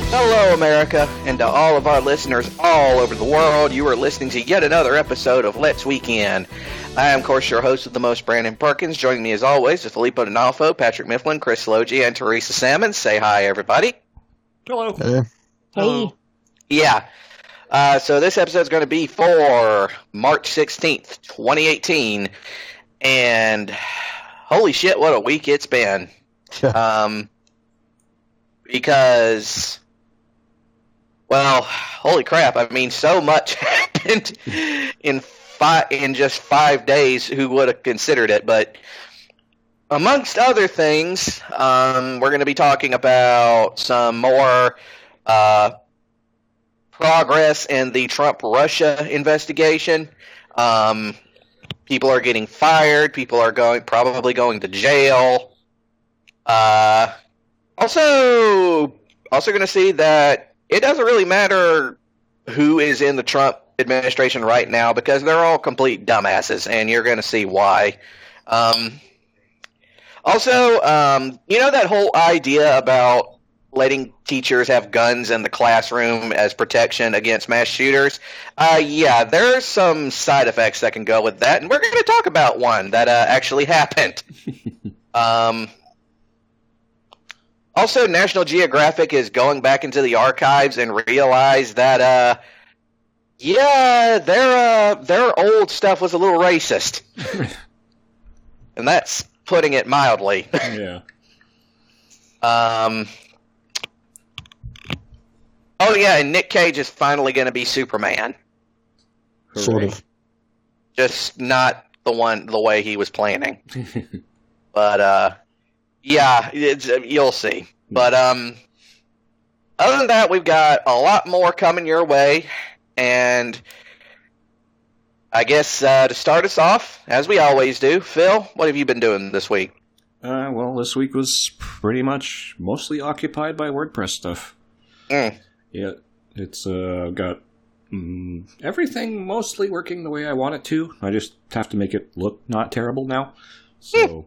Hello, America, and to all of our listeners all over the world, you are listening to yet another episode of Let's Weekend. I am, of course, your host with the most, Brandon Perkins. Joining me, as always, is Filippo D'Onofrio, Patrick Mifflin, Chris Logie, and Teresa Salmon. Say hi, everybody. Hello. Hey. Yeah. So this episode is going to be for March 16th, 2018, and holy shit, what a week it's been. Because... well, holy crap, I mean, so much happened in just 5 days, who would have considered it, but amongst other things, we're going to be talking about some more progress in the Trump-Russia investigation. People are getting fired, people are probably going to jail. Also going to see that it doesn't really matter who is in the Trump administration right now because they're all complete dumbasses, and you're going to see why. That whole idea about letting teachers have guns in the classroom as protection against mass shooters, there's some side effects that can go with that, and we're going to talk about one that actually happened. Also, National Geographic is going back into the archives and realized that, their old stuff was a little racist. And that's putting it mildly. Yeah. And Nick Cage is finally going to be Superman. Sort of. Just not the way he was planning. But, you'll see. But other than that, we've got a lot more coming your way, and I guess to start us off, as we always do, Phil, what have you been doing this week? This week was pretty much mostly occupied by WordPress stuff. Yeah, it's got everything mostly working the way I want it to. I just have to make it look not terrible now. So,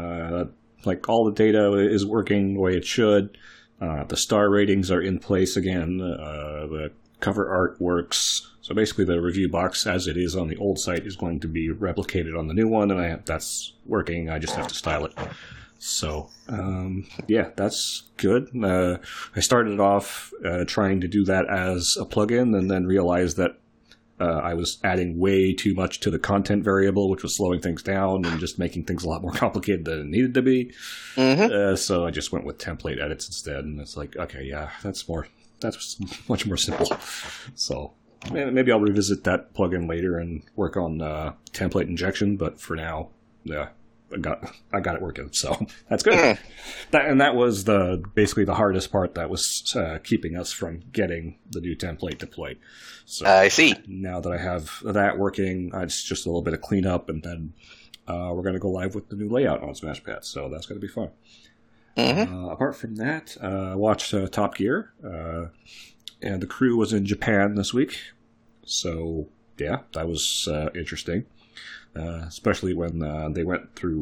all the data is working the way it should. The star ratings are in place again. The cover art works. So basically the review box as it is on the old site is going to be replicated on the new one, and that's working. I just have to style it. So, that's good. I started off trying to do that as a plugin and then realized that I was adding way too much to the content variable, which was slowing things down and just making things a lot more complicated than it needed to be. Mm-hmm. So I just went with template edits instead, and it's like, okay, yeah, that's much more simple. So maybe I'll revisit that plugin later and work on template injection, but for now, yeah, I got it working, so that's good. That was basically the hardest part that was keeping us from getting the new template deployed. So I see. Now that I have that working, it's just a little bit of cleanup, and then we're going to go live with the new layout on Smashpad, so that's going to be fun. Mm-hmm. Apart from that, I watched Top Gear, and the crew was in Japan this week, so yeah, that was interesting. Especially when they went through,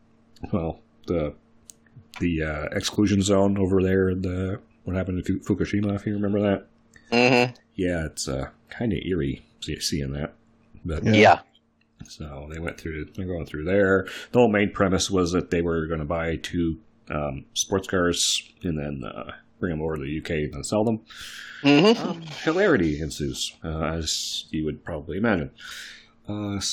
the exclusion zone over there. What happened to Fukushima, if you remember that? Mm-hmm. Yeah, it's kind of eerie seeing that. But, yeah. So they're going through there. The whole main premise was that they were going to buy 2 sports cars and then bring them over to the UK and sell them. Mm-hmm. Hilarity ensues, as you would probably imagine. It's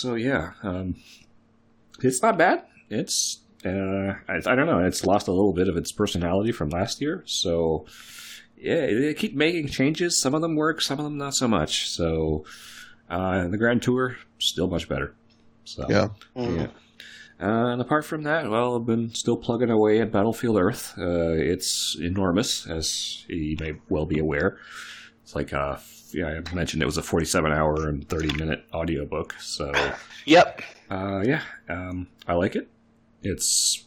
not bad. It's, I don't know, it's lost a little bit of its personality from last year, so, yeah, they keep making changes. Some of them work, some of them not so much, so, the Grand Tour, still much better. So, yeah. Mm-hmm. Yeah. And apart from that, well, I've been still plugging away at Battlefield Earth. It's enormous, as you may well be aware. It's like, I mentioned it was a 47-hour and 30-minute audiobook, so... Yep. I like it. It's,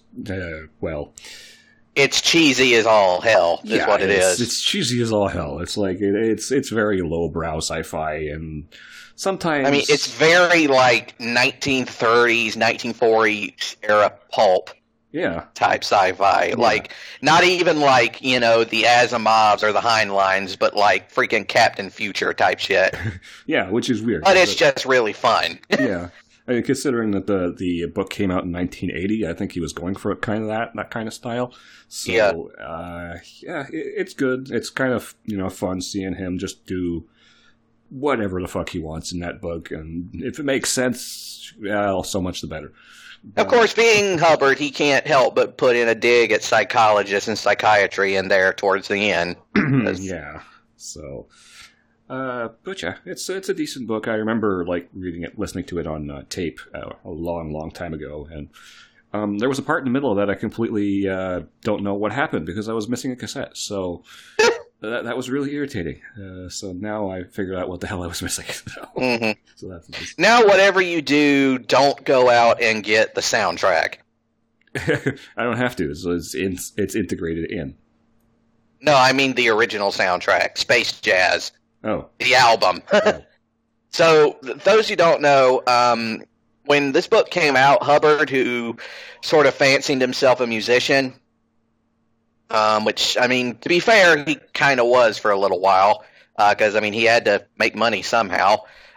It's cheesy as all hell, is what it is. It's cheesy as all hell. It's like, it's very lowbrow sci-fi, and sometimes... I mean, it's very, 1930s, 1940s era pulp. Yeah. type sci-fi. Yeah. Like, not even like, the Asimovs or the Heinleins, but like freaking Captain Future type shit. Yeah, which is weird. But it's just really fun. Yeah. I mean, considering that the book came out in 1980, I think he was going for kind of that kind of style. So, it's good. It's kind of, fun seeing him just do whatever the fuck he wants in that book. And if it makes sense, so much the better. Of course, being Hubbard, he can't help but put in a dig at psychologists and psychiatry in there towards the end. Yeah. So, but yeah, it's a decent book. I remember reading it, listening to it on tape a long time ago, and there was a part in the middle of that I completely don't know what happened because I was missing a cassette. So that was really irritating. So now I figured out what the hell I was missing. So that's nice. Now, whatever you do, don't go out and get the soundtrack. I don't have to. It's integrated in. No, I mean the original soundtrack, Space Jazz. Oh. The album. Oh. So, those who don't know, when this book came out, Hubbard, who sort of fancied himself a musician, which, I mean, to be fair, he kind of was for a little while, because, he had to make money somehow.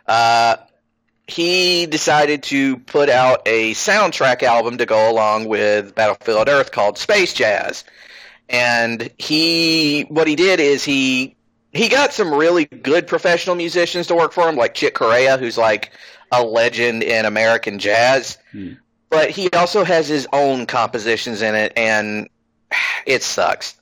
He decided to put out a soundtrack album to go along with Battlefield Earth called Space Jazz. And what he did is he got some really good professional musicians to work for him, like Chick Corea, who's like a legend in American jazz. But he also has his own compositions in it, and it sucks.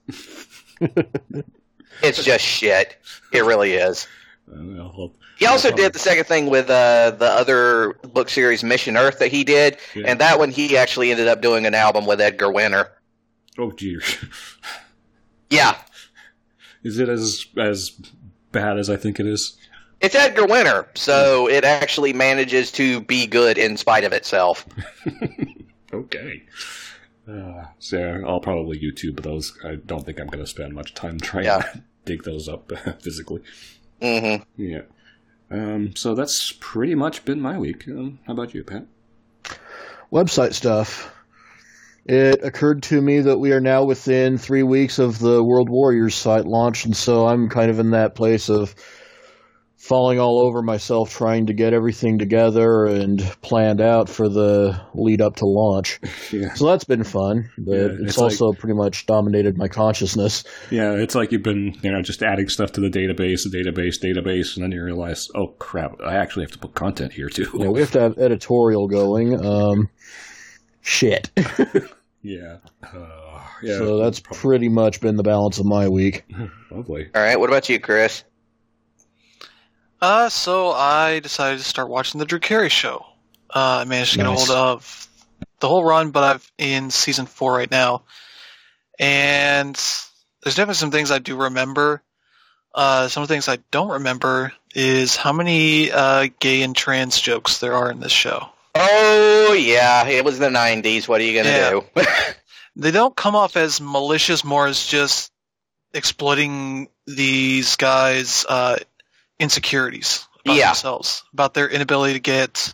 It's just shit. It really is. He also did the second thing with the other book series, Mission Earth, that he did, and that one he actually ended up doing an album with Edgar Winter. Oh, dear. Yeah. Is it as bad as I think it is? It's Edgar Winter, so it actually manages to be good in spite of itself. Okay. So I'll probably YouTube those. I don't think I'm going to spend much time trying to dig those up physically. Mm-hmm. Yeah. So that's pretty much been my week. How about you, Pat? Website stuff. It occurred to me that we are now within 3 weeks of the World Warriors site launch, and so I'm kind of in that place of falling all over myself trying to get everything together and planned out for the lead up to launch. Yeah. So that's been fun, but it's also pretty much dominated my consciousness. Yeah, it's like you've been just adding stuff to the database, and then you realize, oh crap, I actually have to put content here too. Yeah, we have to have editorial going. Shit. Yeah. So that's pretty much been the balance of my week. Lovely. All right, what about you, Chris? So I decided to start watching the Drew Carey Show. I managed to get a hold of the whole run, but I'm in season 4 right now. And there's definitely some things I do remember. Some of the things I don't remember is how many gay and trans jokes there are in this show. Oh, yeah, it was the 90s. What are you going to do? They don't come off as malicious, more as just exploiting these guys' insecurities about themselves, about their inability to get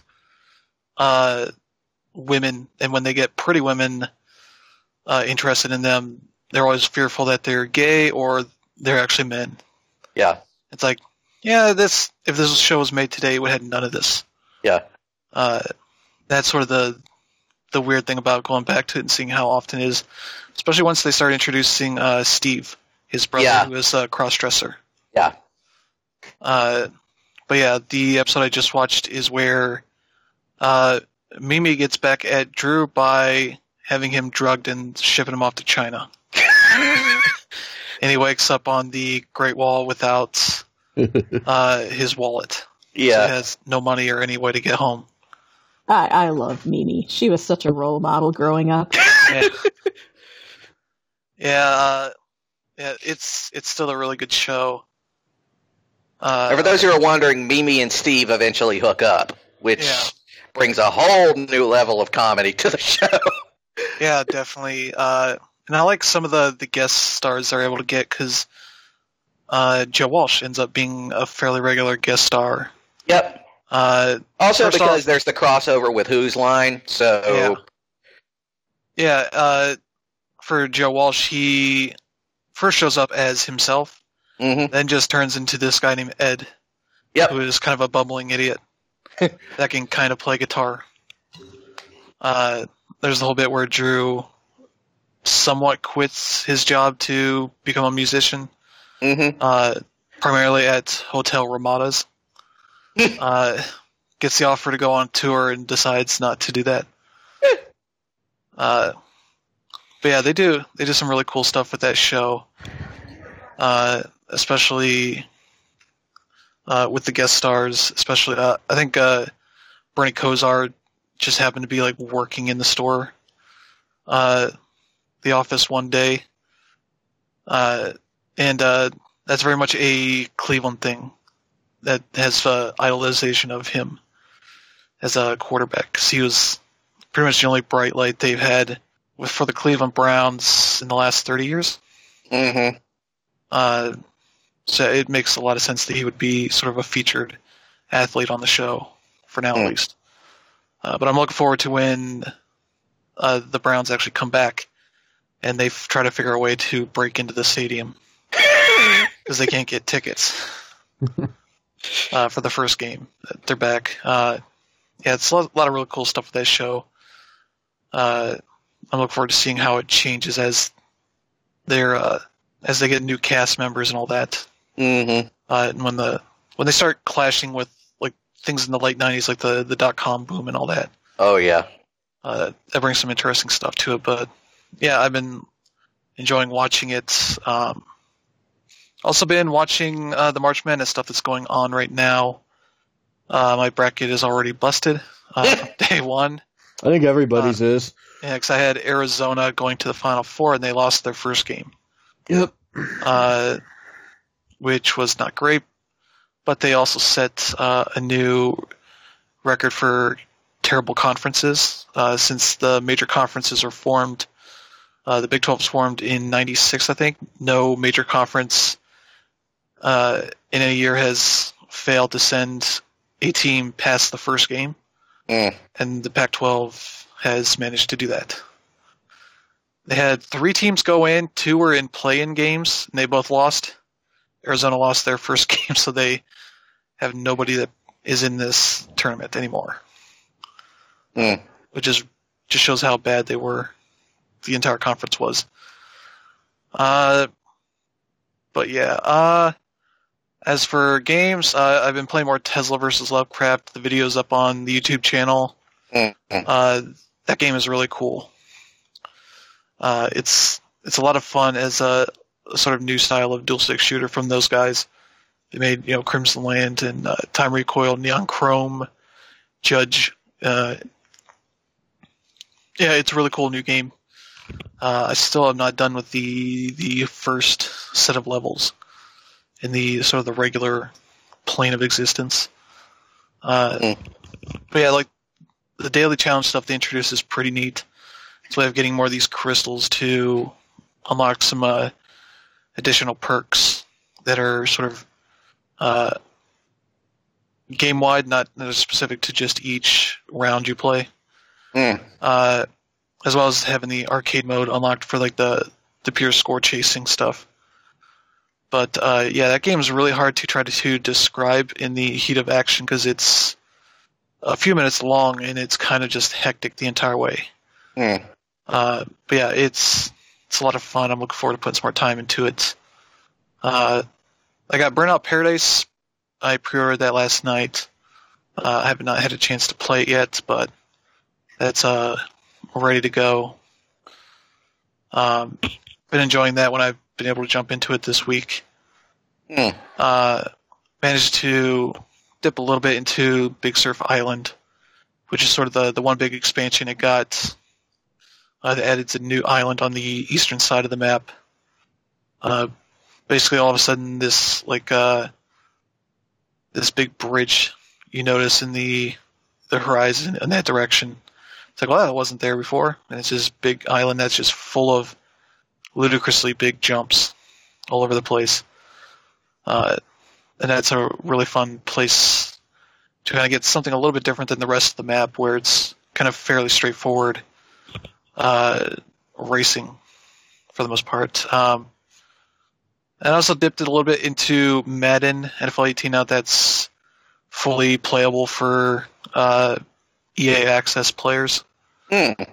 women, and when they get pretty women interested in them, they're always fearful that they're gay or they're actually men. Yeah. It's like, if this show was made today, it would have none of this. Yeah. That's sort of the weird thing about going back to it and seeing how often it is, especially once they start introducing Steve, his brother, who is a cross-dresser. Yeah. But yeah, the episode I just watched is where Mimi gets back at Drew by having him drugged and shipping him off to China. And he wakes up on the Great Wall without his wallet. Yeah. So he has no money or any way to get home. I love Mimi. She was such a role model growing up. Yeah, it's still a really good show. And for those who are wondering, Mimi and Steve eventually hook up, which brings a whole new level of comedy to the show. Yeah, definitely. And I like some of the guest stars they're able to get, because Joe Walsh ends up being a fairly regular guest star. Yep. Also because there's the crossover with Who's Line, so Yeah, for Joe Walsh, he first shows up as himself, then just turns into this guy named Ed, who is kind of a bumbling idiot that can kind of play guitar. There's the whole bit where Drew somewhat quits his job to become a musician, primarily at Hotel Ramada's. Gets the offer to go on tour and decides not to do that. But yeah, they do some really cool stuff with that show, especially with the guest stars. Especially, I think Bernie Kosar just happened to be like working in the store, the office one day, and that's very much a Cleveland thing that has idolization of him as a quarterback, because he was pretty much the only bright light they've had for the Cleveland Browns in the last 30 years. So it makes a lot of sense that he would be sort of a featured athlete on the show, for now at least. But I'm looking forward to when the Browns actually come back and they try to figure a way to break into the stadium because they can't get tickets for the first game. They're back. Yeah, it's a lot of really cool stuff with that show. I'm looking forward to seeing how it changes as they get new cast members and all that. And when they start clashing with like things in the late '90s, like the .com boom and all that. Oh yeah, that brings some interesting stuff to it. But yeah, I've been enjoying watching it. Also been watching the March Madness stuff that's going on right now. My bracket is already busted from day one. I think everybody's is. Yeah, because I had Arizona going to the Final Four, and they lost their first game. Yep. Which was not great, but they also set a new record for terrible conferences. Since the major conferences were formed, the Big 12 was formed in '96, I think. No major conference in a year has failed to send a team past the first game, and the Pac-12 has managed to do that. They had 3 teams go in, 2 were in play-in games, and they both lost. Arizona lost their first game, so they have nobody that is in this tournament anymore. Which just shows how bad they were. The entire conference was. But yeah, as for games, I've been playing more Tesla vs. Lovecraft. The video's up on the YouTube channel. That game is really cool. It's a lot of fun as a sort of new style of dual stick shooter from those guys. They made Crimson Land and Time Recoil, Neon Chrome, Judge. Yeah, it's a really cool new game. I still have not done with the first set of levels in the sort of the regular plane of existence. But yeah, like the daily challenge stuff they introduce is pretty neat. It's a way of getting more of these crystals to unlock some additional perks that are sort of game-wide, not specific to just each round you play. As well as having the arcade mode unlocked for like the pure score chasing stuff. But yeah, that game is really hard to try to describe in the heat of action because it's a few minutes long and it's kind of just hectic the entire way. But yeah, it's a lot of fun. I'm looking forward to putting some more time into it. I got Burnout Paradise. I pre-ordered that last night. I have not had a chance to play it yet, but that's ready to go. Been enjoying that when I've been able to jump into it this week. Managed to dip a little bit into Big Surf Island, which is sort of the one big expansion it got. They added a new island on the eastern side of the map. Basically, all of a sudden, this big bridge you notice in the horizon in that direction. It's like, well, that wasn't there before. And it's this big island that's just full of ludicrously big jumps all over the place. And that's a really fun place to kind of get something a little bit different than the rest of the map, where it's kind of fairly straightforward. racing for the most part. And I also dipped it a little bit into Madden NFL 18. Now that's fully playable for EA Access players. And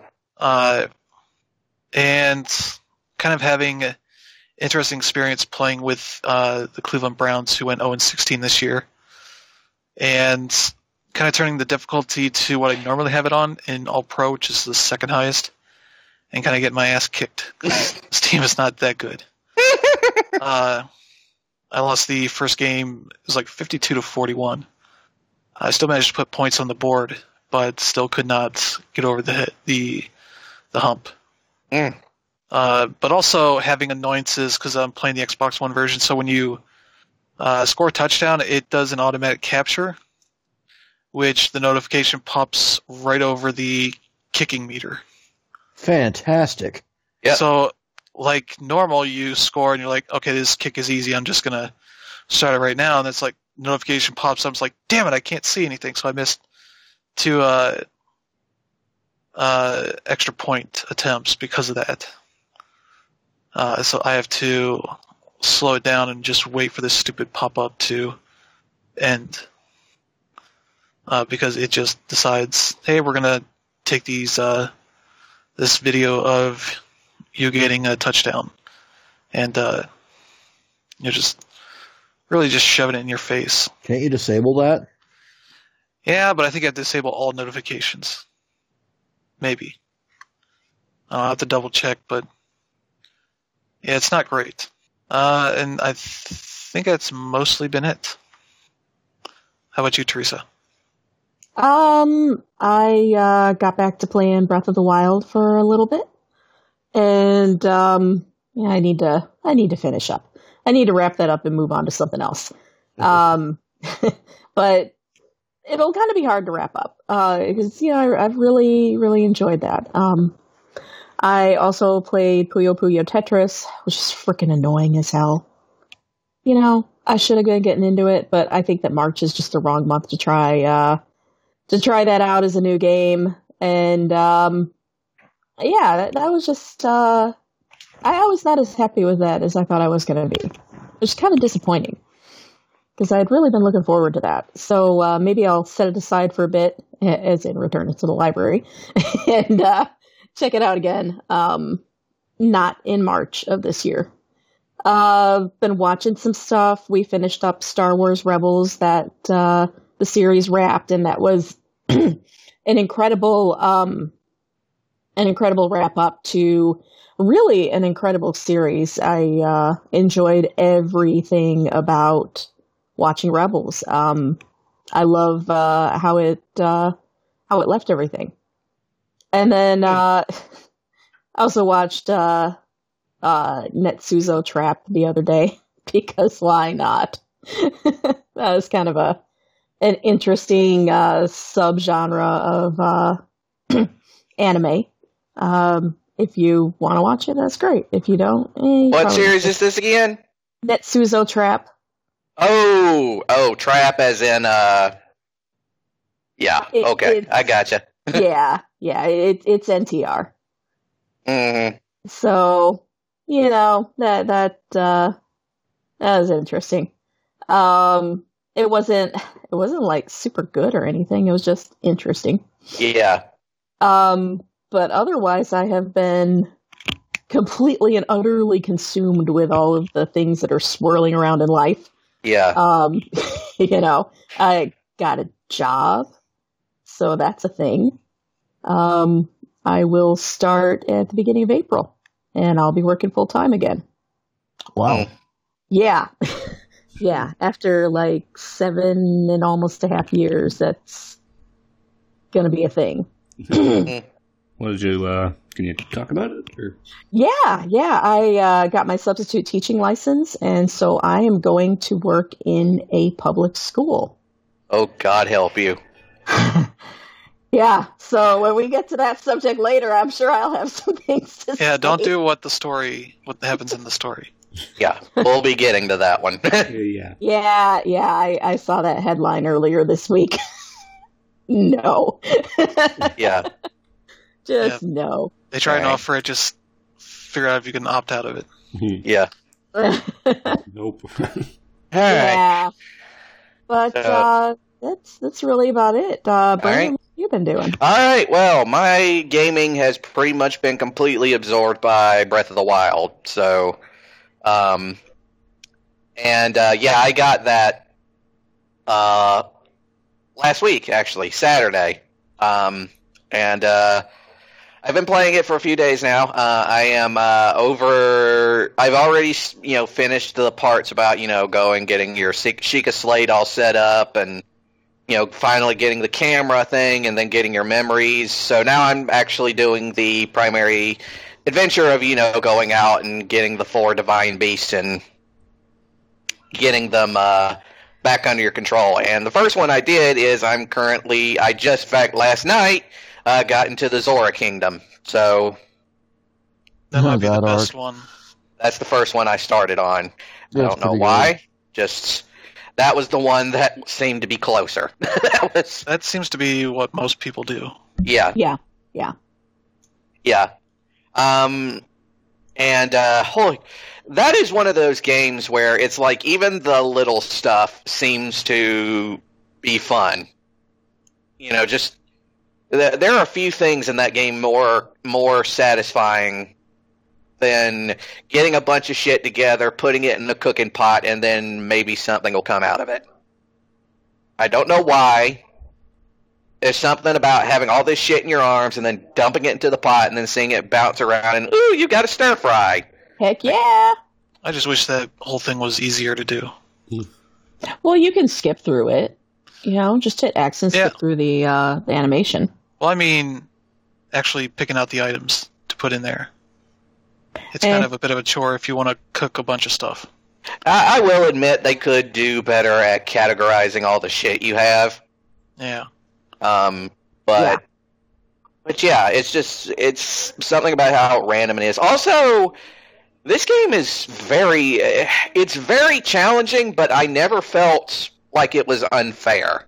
kind of having an interesting experience playing with the Cleveland Browns, who went 0-16 this year. And kind of turning the difficulty to what I normally have it on in All-Pro, which is the second highest, and kind of getting my ass kicked because this team is not that good. I lost the first game. It was like 52-41. I still managed to put points on the board, but still could not get over the hump. But also having annoyances because I'm playing the Xbox One version. So when you score a touchdown, it does an automatic capture, which the notification pops right over the kicking meter. Fantastic. Yep. So, like normal, you score and you're like, okay, this kick is easy. I'm just going to start it right now. And it's like, notification pops up. It's like, damn it, I can't see anything. So I missed 2 extra point attempts because of that. So I have to slow it down and just wait for this stupid pop-up to end. Because it just decides, hey, we're going to take these this video of you getting a touchdown. And you're just really just shoving it in your face. Can't you disable that? Yeah, but I think I disable all notifications. Maybe. I'll have to double check, but yeah, it's not great. And I think that's mostly been it. How about you, Teresa? I got back to playing Breath of the Wild for a little bit, and yeah, I need to finish up. I need to wrap that up and move on to something else. But it'll kind of be hard to wrap up because I've really enjoyed that. I also played Puyo Puyo Tetris, which is freaking annoying as hell. I should have been getting into it, but I think that March is just the wrong month to try that out as a new game. And yeah, that was just I was not as happy with that as I thought I was going to be. It was kind of disappointing because I had really been looking forward to that. So maybe I'll set it aside for a bit, as in return it to the library, and check it out again. Not in March of this year. Been watching some stuff. We finished up Star Wars Rebels, that the series wrapped, and that was an incredible wrap up to really an incredible series. I enjoyed everything about watching Rebels. I love how it left everything. And then I also watched Netsuzo Trap the other day because why not? That was kind of an interesting subgenre of anime. If you want to watch it, that's great. If you don't, what series is this again? Netsuzo Trap. Oh, Trap as in yeah. Okay, I gotcha. yeah, it's NTR. Mm-hmm. So that was interesting. It wasn't like super good or anything. It was just interesting. Yeah. But otherwise, I have been completely and utterly consumed with all of the things that are swirling around in life. Yeah. I got a job, so that's a thing. I will start at the beginning of April, and I'll be working full time again. Wow. Yeah. Yeah. After like 7 and almost a half years, that's going to be a thing. What did you, can you talk about it? Or? Yeah. I got my substitute teaching license, and so I am going to work in a public school. Oh, God help you. Yeah, so when we get to that subject later, I'm sure I'll have some things to say. Yeah, don't do what happens in the story. Yeah, we'll be getting to that one. Yeah, I saw that headline earlier this week. No. Yeah. Just no. They try and Right. offer it, just figure out if you can opt out of it. Yeah. Nope. All right. Yeah. But that's really about it. Brandon, right. what have you been doing? All right. Well, my gaming has pretty much been completely absorbed by Breath of the Wild. So, I got that last week, actually, Saturday. I've been playing it for a few days now. I am I've already, finished the parts about, getting your Sheikah Slate all set up and, finally getting the camera thing and then getting your memories. So now I'm actually doing the primary adventure of, going out and getting the 4 divine beasts and getting them back under your control. And the first one I did is last night, got into the Zora Kingdom. So That might be the that best arc. one. that's the first one I started on. Yeah, I it's don't know pretty why. Just that was the one that seemed to be closer. That seems to be what most people do. Yeah. Yeah. That is one of those games where it's like even the little stuff seems to be fun. Just there are a few things in that game more satisfying than getting a bunch of shit together, putting it in a cooking pot, and then maybe something will come out of it. I don't know why. There's something about having all this shit in your arms and then dumping it into the pot and then seeing it bounce around and, ooh, you got a stir fry. Heck yeah. I just wish that whole thing was easier to do. Well, you can skip through it. Just hit X and skip through the animation. Well, I mean, actually picking out the items to put in there. It's kind of a bit of a chore if you want to cook a bunch of stuff. I will admit they could do better at categorizing all the shit you have. Yeah. But it's something about how random it is. Also, this game is it's very challenging, but I never felt like it was unfair.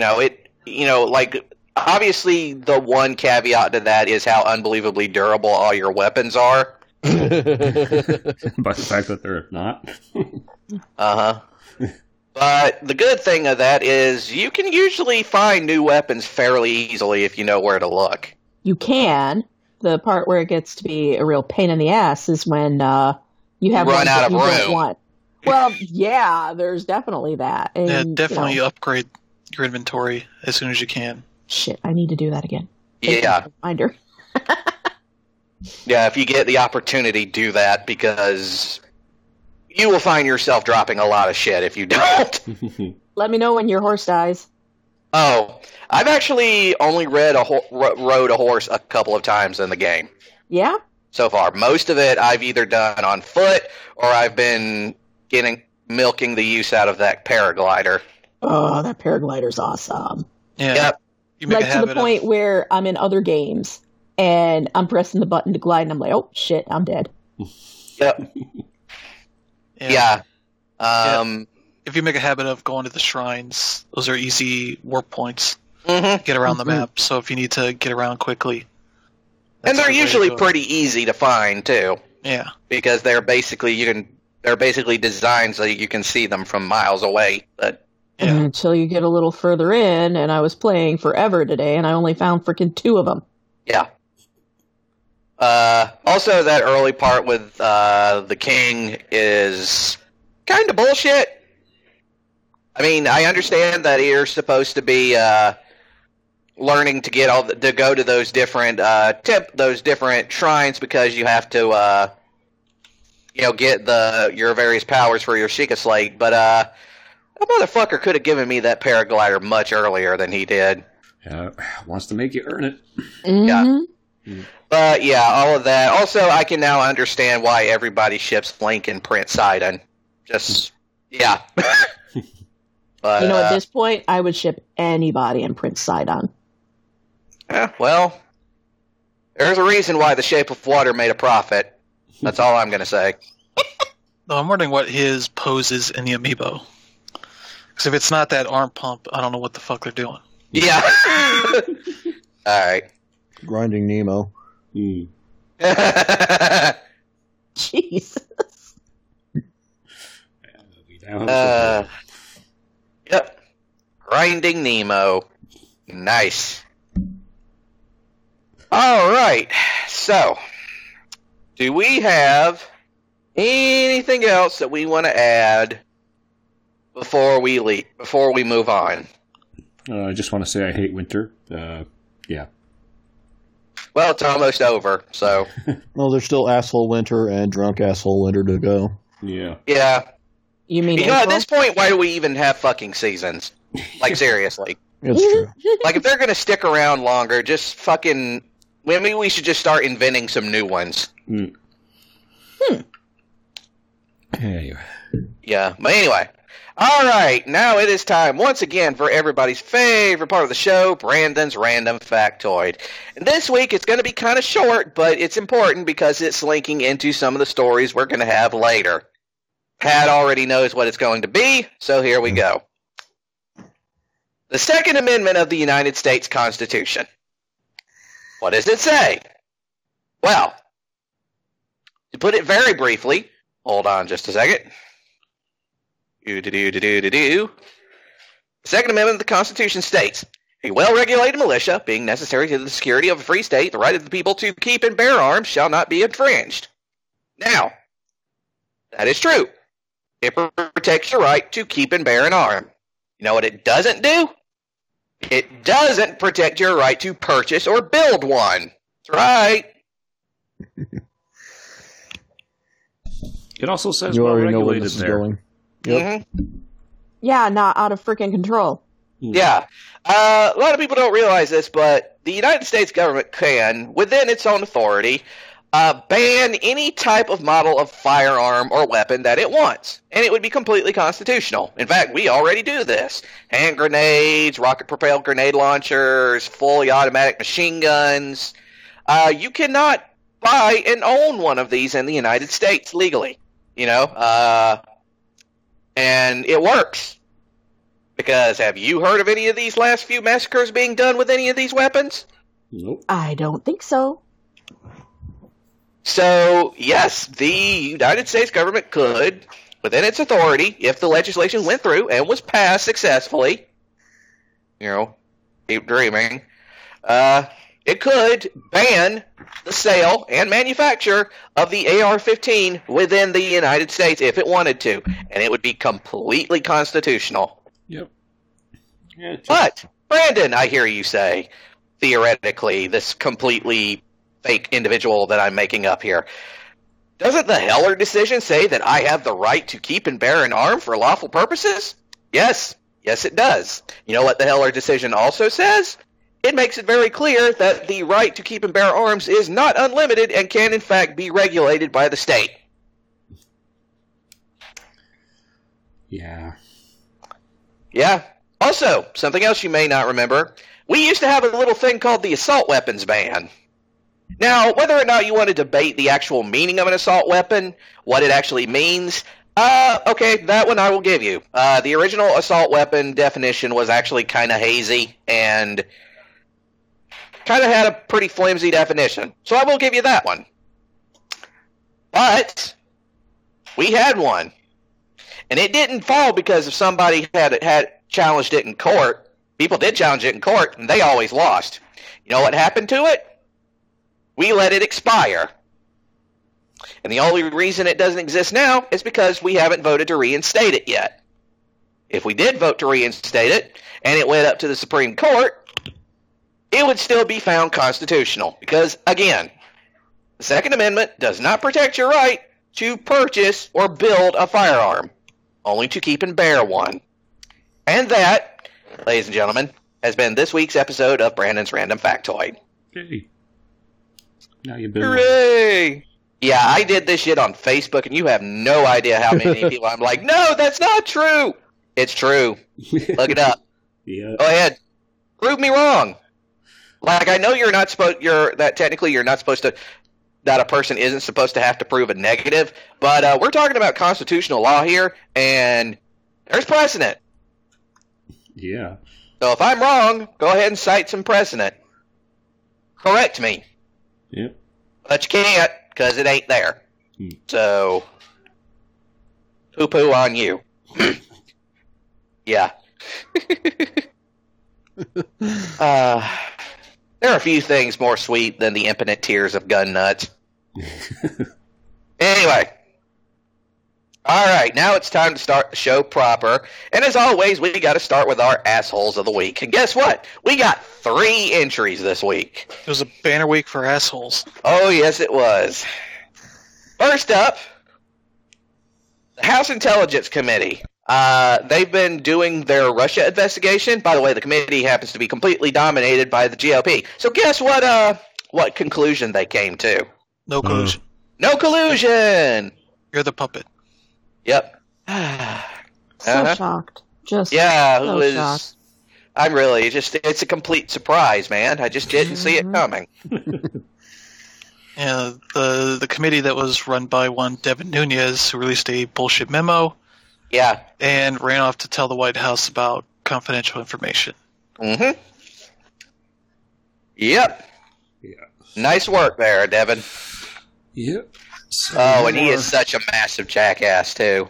Obviously the one caveat to that is how unbelievably durable all your weapons are. By the fact that they're not. Uh-huh. But the good thing of that is you can usually find new weapons fairly easily if you know where to look. You can. The part where it gets to be a real pain in the ass is when you have run ones out that of you don't room. want. Well, yeah, there's definitely that. And, Yeah, definitely upgrade your inventory as soon as you can. Shit, I need to do that again. Thank you Yeah. for the reminder. Yeah, if you get the opportunity, do that because you will find yourself dropping a lot of shit if you don't. Let me know when your horse dies. Oh, I've actually only rode a horse a couple of times in the game Yeah? so far. Most of it I've either done on foot or I've been milking the use out of that paraglider. Oh, that paraglider's awesome. Yeah. Yep. You make Like a to habit the point where I'm in other games and I'm pressing the button to glide and I'm like, oh shit, I'm dead. Yep. Yeah. If you make a habit of going to the shrines, those are easy warp points Mm-hmm. to get around the map. So if you need to get around quickly. And that's they're the way to usually do it. pretty easy to find too, Yeah. because they're basically designed so you can see them from miles away. But Yeah. Until you get a little further in, and I was playing forever today, and I only found freaking 2 of them. yeah. Also, that early part with the king is kind of bullshit. I mean, I understand that you're supposed to be learning to get to go to those different shrines because you have to get your various powers for your Sheikah Slate. But that motherfucker could have given me that paraglider much earlier than he did. Yeah, wants to make you earn it. Mm-hmm. But yeah, all of that. Also, I can now understand why everybody ships Link and Prince Sidon. Just yeah. But At this point, I would ship anybody in Prince Sidon. well, there's a reason why The Shape of Water made a profit. That's all I'm going to say. Though I'm wondering what his pose is in the amiibo. Because if it's not that arm pump, I don't know what the fuck they're doing. Yeah. All right. Grinding Nemo. Jesus. Yep. Grinding Nemo. Nice. All right. So, do we have anything else that we want to add before we move on? I just want to say I hate winter. Yeah. Well, it's almost over, so. Well, there's still asshole winter and drunk asshole winter to go. Yeah. Yeah. You mean at this point, why do we even have fucking seasons? Like, seriously. It's true. Like, if they're going to stick around longer, just fucking... Maybe we should just start inventing some new ones. Anyway. Yeah, but anyway. All right, now it is time once again for everybody's favorite part of the show, Brandon's Random Factoid. And this week it's going to be kind of short, but it's important because it's linking into some of the stories we're going to have later. Pat already knows what it's going to be, so here we go. The Second Amendment of the United States Constitution. What does it say? Well, to put it very briefly, hold on just a second. The Second Amendment of the Constitution states, a well-regulated militia, being necessary to the security of a free state, the right of the people to keep and bear arms shall not be infringed. Now, that is true. It protects your right to keep and bear an arm. You know what it doesn't do? It doesn't protect your right to purchase or build one. That's right. It also says You well already know where regulated this is there. going. Yep. Mm-hmm. Yeah, not out of freaking control. Yeah. A lot of people don't realize this, but the United States government can, within its own authority, ban any type of model of firearm or weapon that it wants. And it would be completely constitutional. In fact, we already do this. Hand grenades, rocket-propelled grenade launchers, fully automatic machine guns. You cannot buy and own one of these in the United States legally. You know? And it works. Because have you heard of any of these last few massacres being done with any of these weapons? Nope. I don't think so. So, yes, the United States government could, within its authority, if the legislation went through and was passed successfully, keep dreaming, it could ban the sale and manufacture of the AR-15 within the United States if it wanted to, and it would be completely constitutional. Yep. Yeah, But, Brandon, I hear you say, theoretically, this completely fake individual that I'm making up here, doesn't the Heller decision say that I have the right to keep and bear an arm for lawful purposes? Yes. Yes, it does. You know what the Heller decision also says? It makes it very clear that the right to keep and bear arms is not unlimited and can, in fact, be regulated by the state. Yeah. Yeah. Also, something else you may not remember, we used to have a little thing called the assault weapons ban. Now, whether or not you want to debate the actual meaning of an assault weapon, what it actually means, okay, that one I will give you. The original assault weapon definition was actually kind of hazy and kind of had a pretty flimsy definition. So I will give you that one. But we had one. And it didn't fall because if somebody had challenged it in court. People did challenge it in court, and they always lost. You know what happened to it? We let it expire. And the only reason it doesn't exist now is because we haven't voted to reinstate it yet. If we did vote to reinstate it, and it went up to the Supreme Court, it would still be found constitutional. Because, again, the Second Amendment does not protect your right to purchase or build a firearm, only to keep and bear one. And that, ladies and gentlemen, has been this week's episode of Brandon's Random Factoid. Okay. Now you've been. Hooray! Yeah, I did this shit on Facebook, and you have no idea how many people I'm like, no, that's not true. It's true. Look it up. Yeah. Go ahead. Prove me wrong. Like, I know you're not supposed. Technically you're not supposed to. That a person isn't supposed to have to prove a negative, but we're talking about constitutional law here, and there's precedent. Yeah. So if I'm wrong, go ahead and cite some precedent. Correct me. Yep. But you can't, because it ain't there. So, poo-poo on you. Yeah. There are a few things more sweet than the impotent tears of gun nuts. Anyway. Alright, now it's time to start the show proper. And as always, we got to start with our assholes of the week. And guess what? We got 3 entries this week. It was a banner week for assholes. Oh, yes, it was. First up, the House Intelligence Committee. They've been doing their Russia investigation. By the way, the committee happens to be completely dominated by the GOP. So guess what conclusion they came to? No collusion. No collusion! You're the puppet. Yep. So shocked. Just yeah, so it was. shocked. I'm really it's a complete surprise, man. I just didn't see it coming. Yeah, the committee that was run by one Devin Nunes, who released a bullshit memo. Yeah. And ran off to tell the White House about confidential information. Mm-hmm. Yep. Yeah. Nice work there, Devin. Yep. So and he is such a massive jackass, too.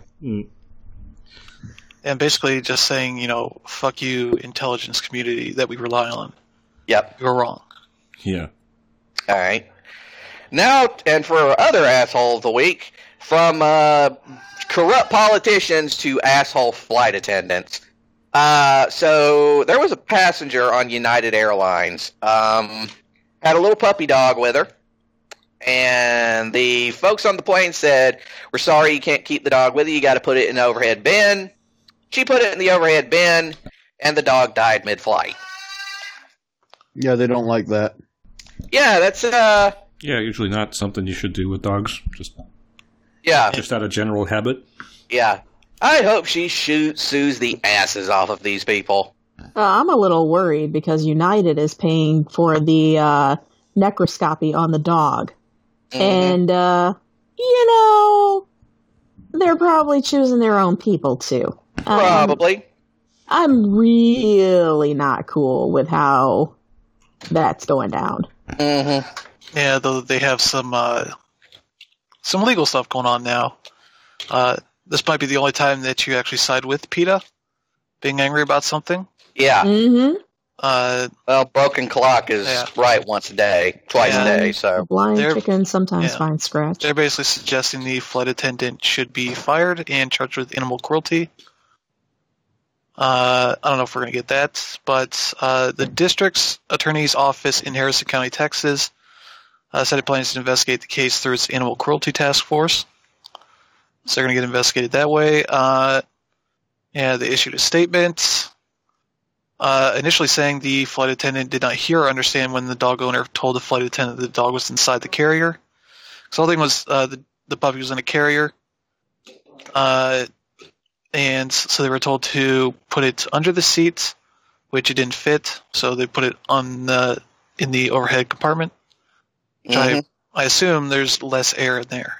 And basically just saying, fuck you, intelligence community that we rely on. Yep. You're wrong. Yeah. All right. Now, and for our other asshole of the week, from corrupt politicians to asshole flight attendants. So there was a passenger on United Airlines. Had a little puppy dog with her. And the folks on the plane said, "We're sorry you can't keep the dog with you. You got to put it in the overhead bin." She put it in the overhead bin, and the dog died mid-flight. Yeah, they don't like that. Yeah, that's Yeah, usually not something you should do with dogs. Just out of general habit. Yeah. I hope she sues the asses off of these people. I'm a little worried because United is paying for the necroscopy on the dog. Mm-hmm. And, they're probably choosing their own people, too. Probably. I'm really not cool with how that's going down. Mm-hmm. Yeah, though they have some legal stuff going on now. This might be the only time that you actually side with PETA, being angry about something. Yeah. Mm-hmm. Well, broken clock is right once a day, twice a day. So blind chicken sometimes finds scratch. They're basically suggesting the flight attendant should be fired and charged with animal cruelty. I don't know if we're going to get that, but the district's attorney's office in Harrison County, Texas, said it plans to investigate the case through its animal cruelty task force. So they're going to get investigated that way. They issued a statement. Initially saying the flight attendant did not hear or understand when the dog owner told the flight attendant the dog was inside the carrier. So the whole thing was the puppy was in a carrier. And so they were told to put it under the seat, which it didn't fit. So they put it in the overhead compartment. Which I assume there's less air in there.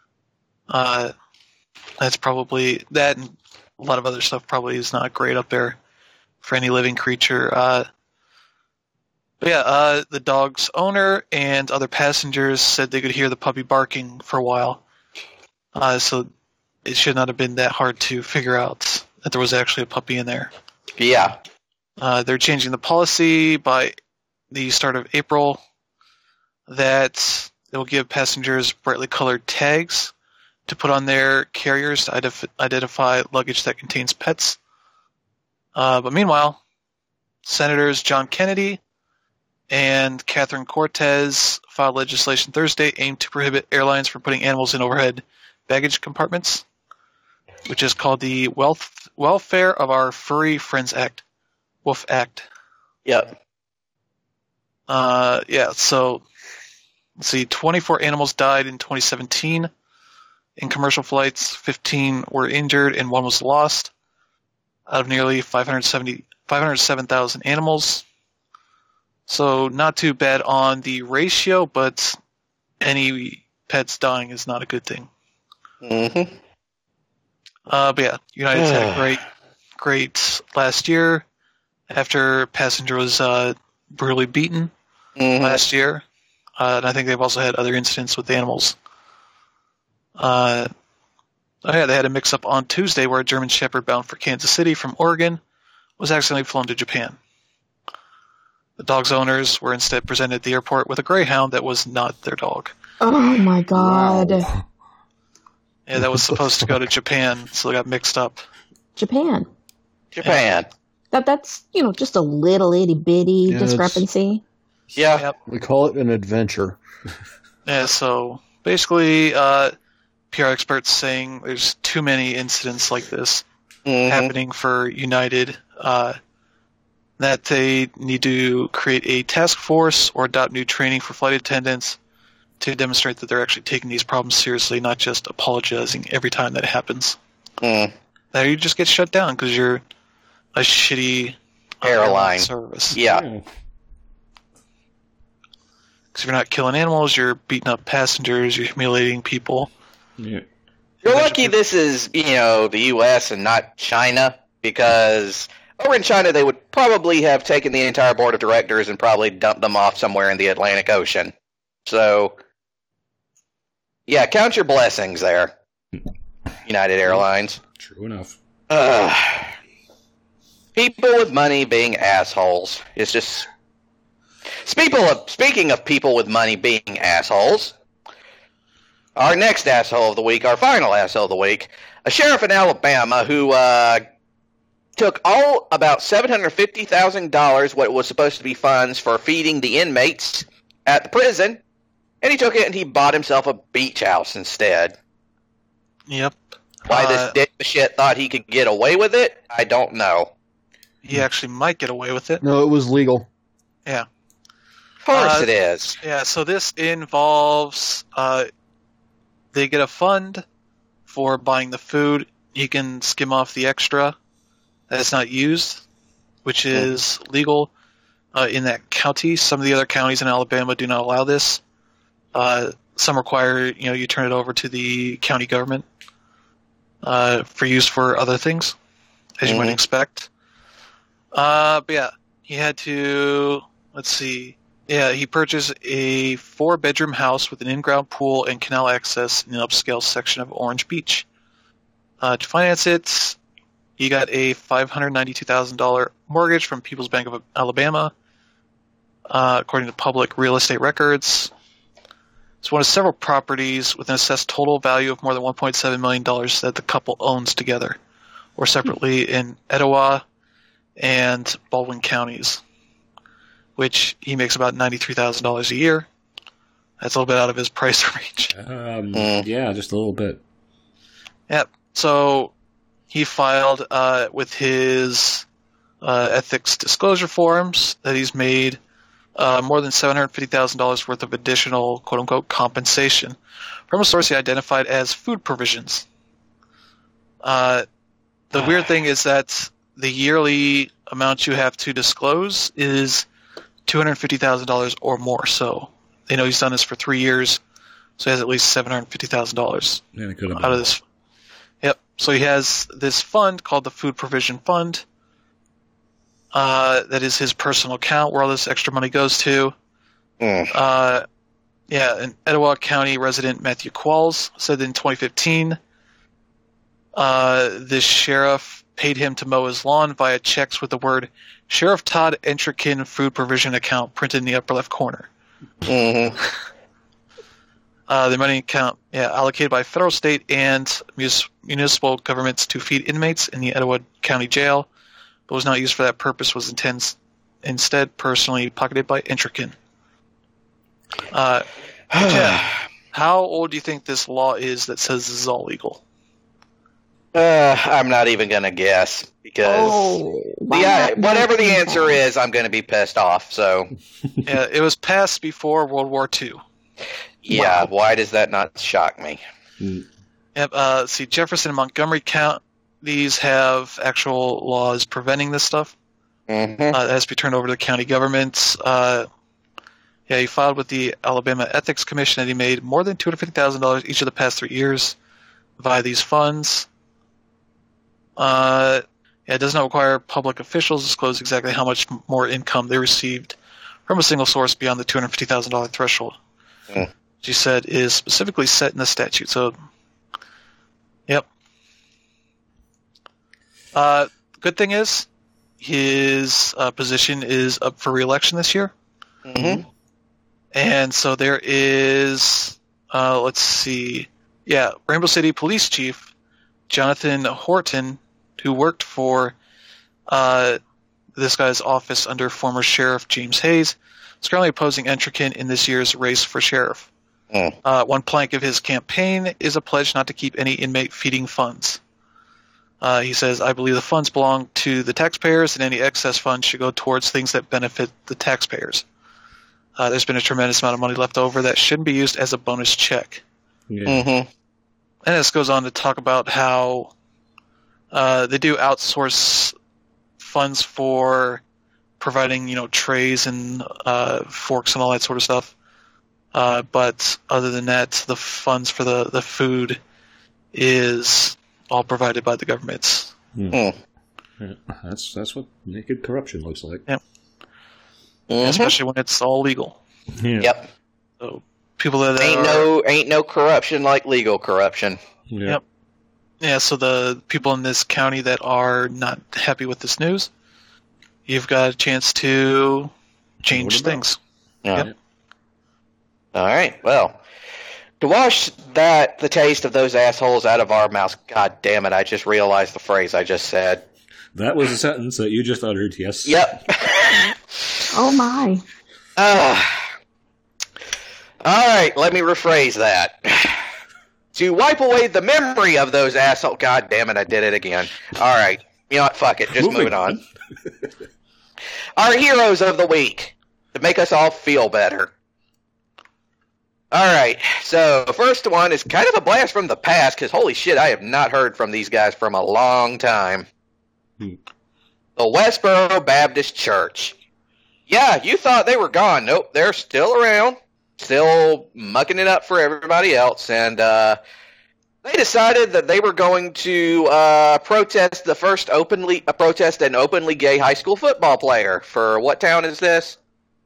That's probably that, and a lot of other stuff probably is not great up there for any living creature. The dog's owner and other passengers said they could hear the puppy barking for a while. So it should not have been that hard to figure out that there was actually a puppy in there. Yeah. They're changing the policy by the start of April that it will give passengers brightly colored tags to put on their carriers to identify luggage that contains pets. But meanwhile, Senators John Kennedy and Catherine Cortez filed legislation Thursday aimed to prohibit airlines from putting animals in overhead baggage compartments, which is called the Welfare of Our Furry Friends Act. WOOF Act. Yep. So let's see, 24 animals died in 2017 in commercial flights, 15 were injured, and 1 was lost out of nearly 507,000 animals. So not too bad on the ratio, but any pets dying is not a good thing. Mm-hmm. United's had a great last year after passenger was brutally beaten last year. And I think they've also had other incidents with animals. They had a mix-up on Tuesday where a German Shepherd bound for Kansas City from Oregon was accidentally flown to Japan. The dog's owners were instead presented at the airport with a greyhound that was not their dog. Oh my god. Wow. Yeah, that was supposed to go to Japan, so they got mixed up. Japan. That's, just a little itty bitty discrepancy. Yeah. Yep. We call it an adventure. Yeah, so basically, PR experts saying there's too many incidents like this happening for United, that they need to create a task force or adopt new training for flight attendants to demonstrate that they're actually taking these problems seriously, not just apologizing every time that it happens. Now you just get shut down because you're a shitty airline service. Yeah. Because you're not killing animals, you're beating up passengers, you're humiliating people. Yeah. You're lucky this is, the U.S. and not China, because over in China they would probably have taken the entire board of directors and probably dumped them off somewhere in the Atlantic Ocean. So, yeah, count your blessings there, United Airlines. True enough. People with money being assholes. It's just... Speaking of people with money being assholes, our next asshole of the week, our final asshole of the week, a sheriff in Alabama who took about $750,000, what was supposed to be funds for feeding the inmates at the prison, and he took it and he bought himself a beach house instead. Yep. Why this dick of shit thought he could get away with it, I don't know. He actually might get away with it. No, it was legal. Yeah. Of course it is. Yeah, so this involves they get a fund for buying the food. You can skim off the extra that is not used, which is legal in that county. Some of the other counties in Alabama do not allow this. Some require, you turn it over to the county government for use for other things, as you might expect. But yeah, he had to, let's see. Yeah, he purchased a 4-bedroom house with an in-ground pool and canal access in an upscale section of Orange Beach. To finance it, he got a $592,000 mortgage from People's Bank of Alabama, according to public real estate records. It's one of several properties with an assessed total value of more than $1.7 million that the couple owns together, or separately in Etowah and Baldwin counties, which he makes about $93,000 a year. That's a little bit out of his price range. Yeah, just a little bit. Yep. So he filed with his ethics disclosure forms that he's made more than $750,000 worth of additional quote-unquote compensation from a source he identified as food provisions. The weird thing is that the yearly amount you have to disclose is $250,000 or more. So they know he's done this for 3 years, so he has at least $750,000 out of this. Yep. So he has this fund called the Food Provision Fund. That is his personal account where all this extra money goes to. Yeah, an Etowah County resident Matthew Qualls said that in 2015, this sheriff paid him to mow his lawn via checks with the word Sheriff Todd Entrikin Food Provision Account printed in the upper left corner. The money account allocated by federal, state, and municipal governments to feed inmates in the Etowah County Jail, but was not used for that purpose, was instead personally pocketed by Entrikin. How old do you think this law is that says this is all legal? I'm not even going to guess, because whatever the answer is, I'm going to be pissed off. So, yeah, it was passed before World War II. Yeah, why does that not shock me? Yep. See, Jefferson and Montgomery counties have actual laws preventing this stuff. That has to be turned over to the county governments. He filed with the Alabama Ethics Commission that he made more than $250,000 each of the past 3 years via these funds. It does not require public officials to disclose exactly how much more income they received from a single source beyond the $250,000 threshold. she said is specifically set in the statute. So, yep. Good thing is, his position is up for re-election this year. Mm-hmm. And so there is, let's see, Rainbow City Police Chief Jonathan Horton, who worked for this guy's office under former Sheriff James Hayes, is currently opposing Entrican in this year's race for sheriff. One plank of his campaign is a pledge not to keep any inmate feeding funds. He says, I believe the funds belong to the taxpayers, and any excess funds should go towards things that benefit the taxpayers. There's been a tremendous amount of money left over that shouldn't be used as a bonus check. Yeah. Mm-hmm. And this goes on to talk about how they do outsource funds for providing, trays and forks and all that sort of stuff. But other than that, the funds for the food is all provided by the government. Yeah, that's what naked corruption looks like. Yep. Mm-hmm. Especially when it's all legal. Yeah. Yep. So people that ain't no corruption like legal corruption. Yep. Yeah, so the people in this county that are not happy with this news, you've got a chance to change things. Yeah. Yep. All right. Well, to wash the taste of those assholes out of our mouths. God damn it! I just realized the phrase I just said. That was a sentence that you just uttered. Yes. Yep. Oh my. All right. Let me rephrase that. To wipe away the memory of those assholes. God damn it! I did it again. All right. You know what? Fuck it. Just moving on. Our heroes of the week to make us all feel better. All right, so first one is kind of a blast from the past, because holy shit, I have not heard from these guys from a long time. The Westboro Baptist Church. Yeah, you thought they were gone. Nope, they're still around, still mucking it up for everybody else, and they decided that they were going to protest the first protest an openly gay high school football player. For what town is this?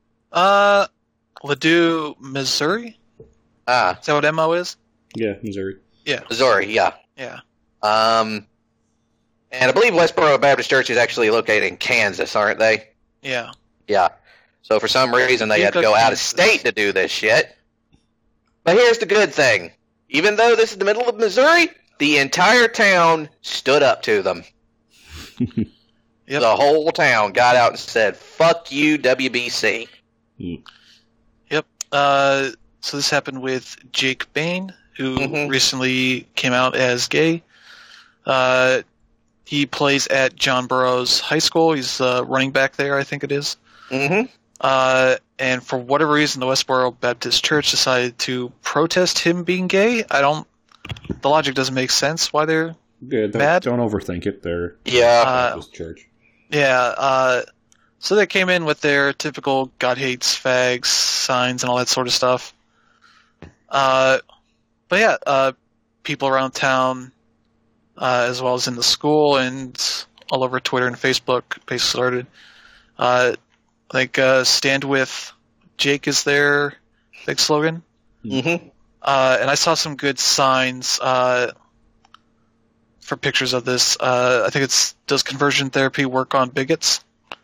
Ladue, Missouri? Is that what MO is? Yeah, Missouri. Yeah. Missouri, yeah. Yeah. And I believe Westboro Baptist Church is actually located in Kansas, aren't they? Yeah. Yeah. So for some reason they had to go out of state to do this shit. But here's the good thing. Even though this is the middle of Missouri, the entire town stood up to them. Yep. The whole town got out and said, fuck you, WBC. Yep. So this happened with Jake Bain, who recently came out as gay. He plays at John Burroughs High School. He's running back there, I think it is. Mm-hmm. And for whatever reason, the Westboro Baptist Church decided to protest him being gay. The logic doesn't make sense why they're mad. Don't overthink it. They're Baptist church. Yeah. So they came in with their typical God hates fags signs and all that sort of stuff. But yeah, people around town, as well as in the school and all over Twitter and Facebook, basically started, stand with Jake is their big slogan. Mm-hmm. And I saw some good signs, for pictures of this. I think does conversion therapy work on bigots?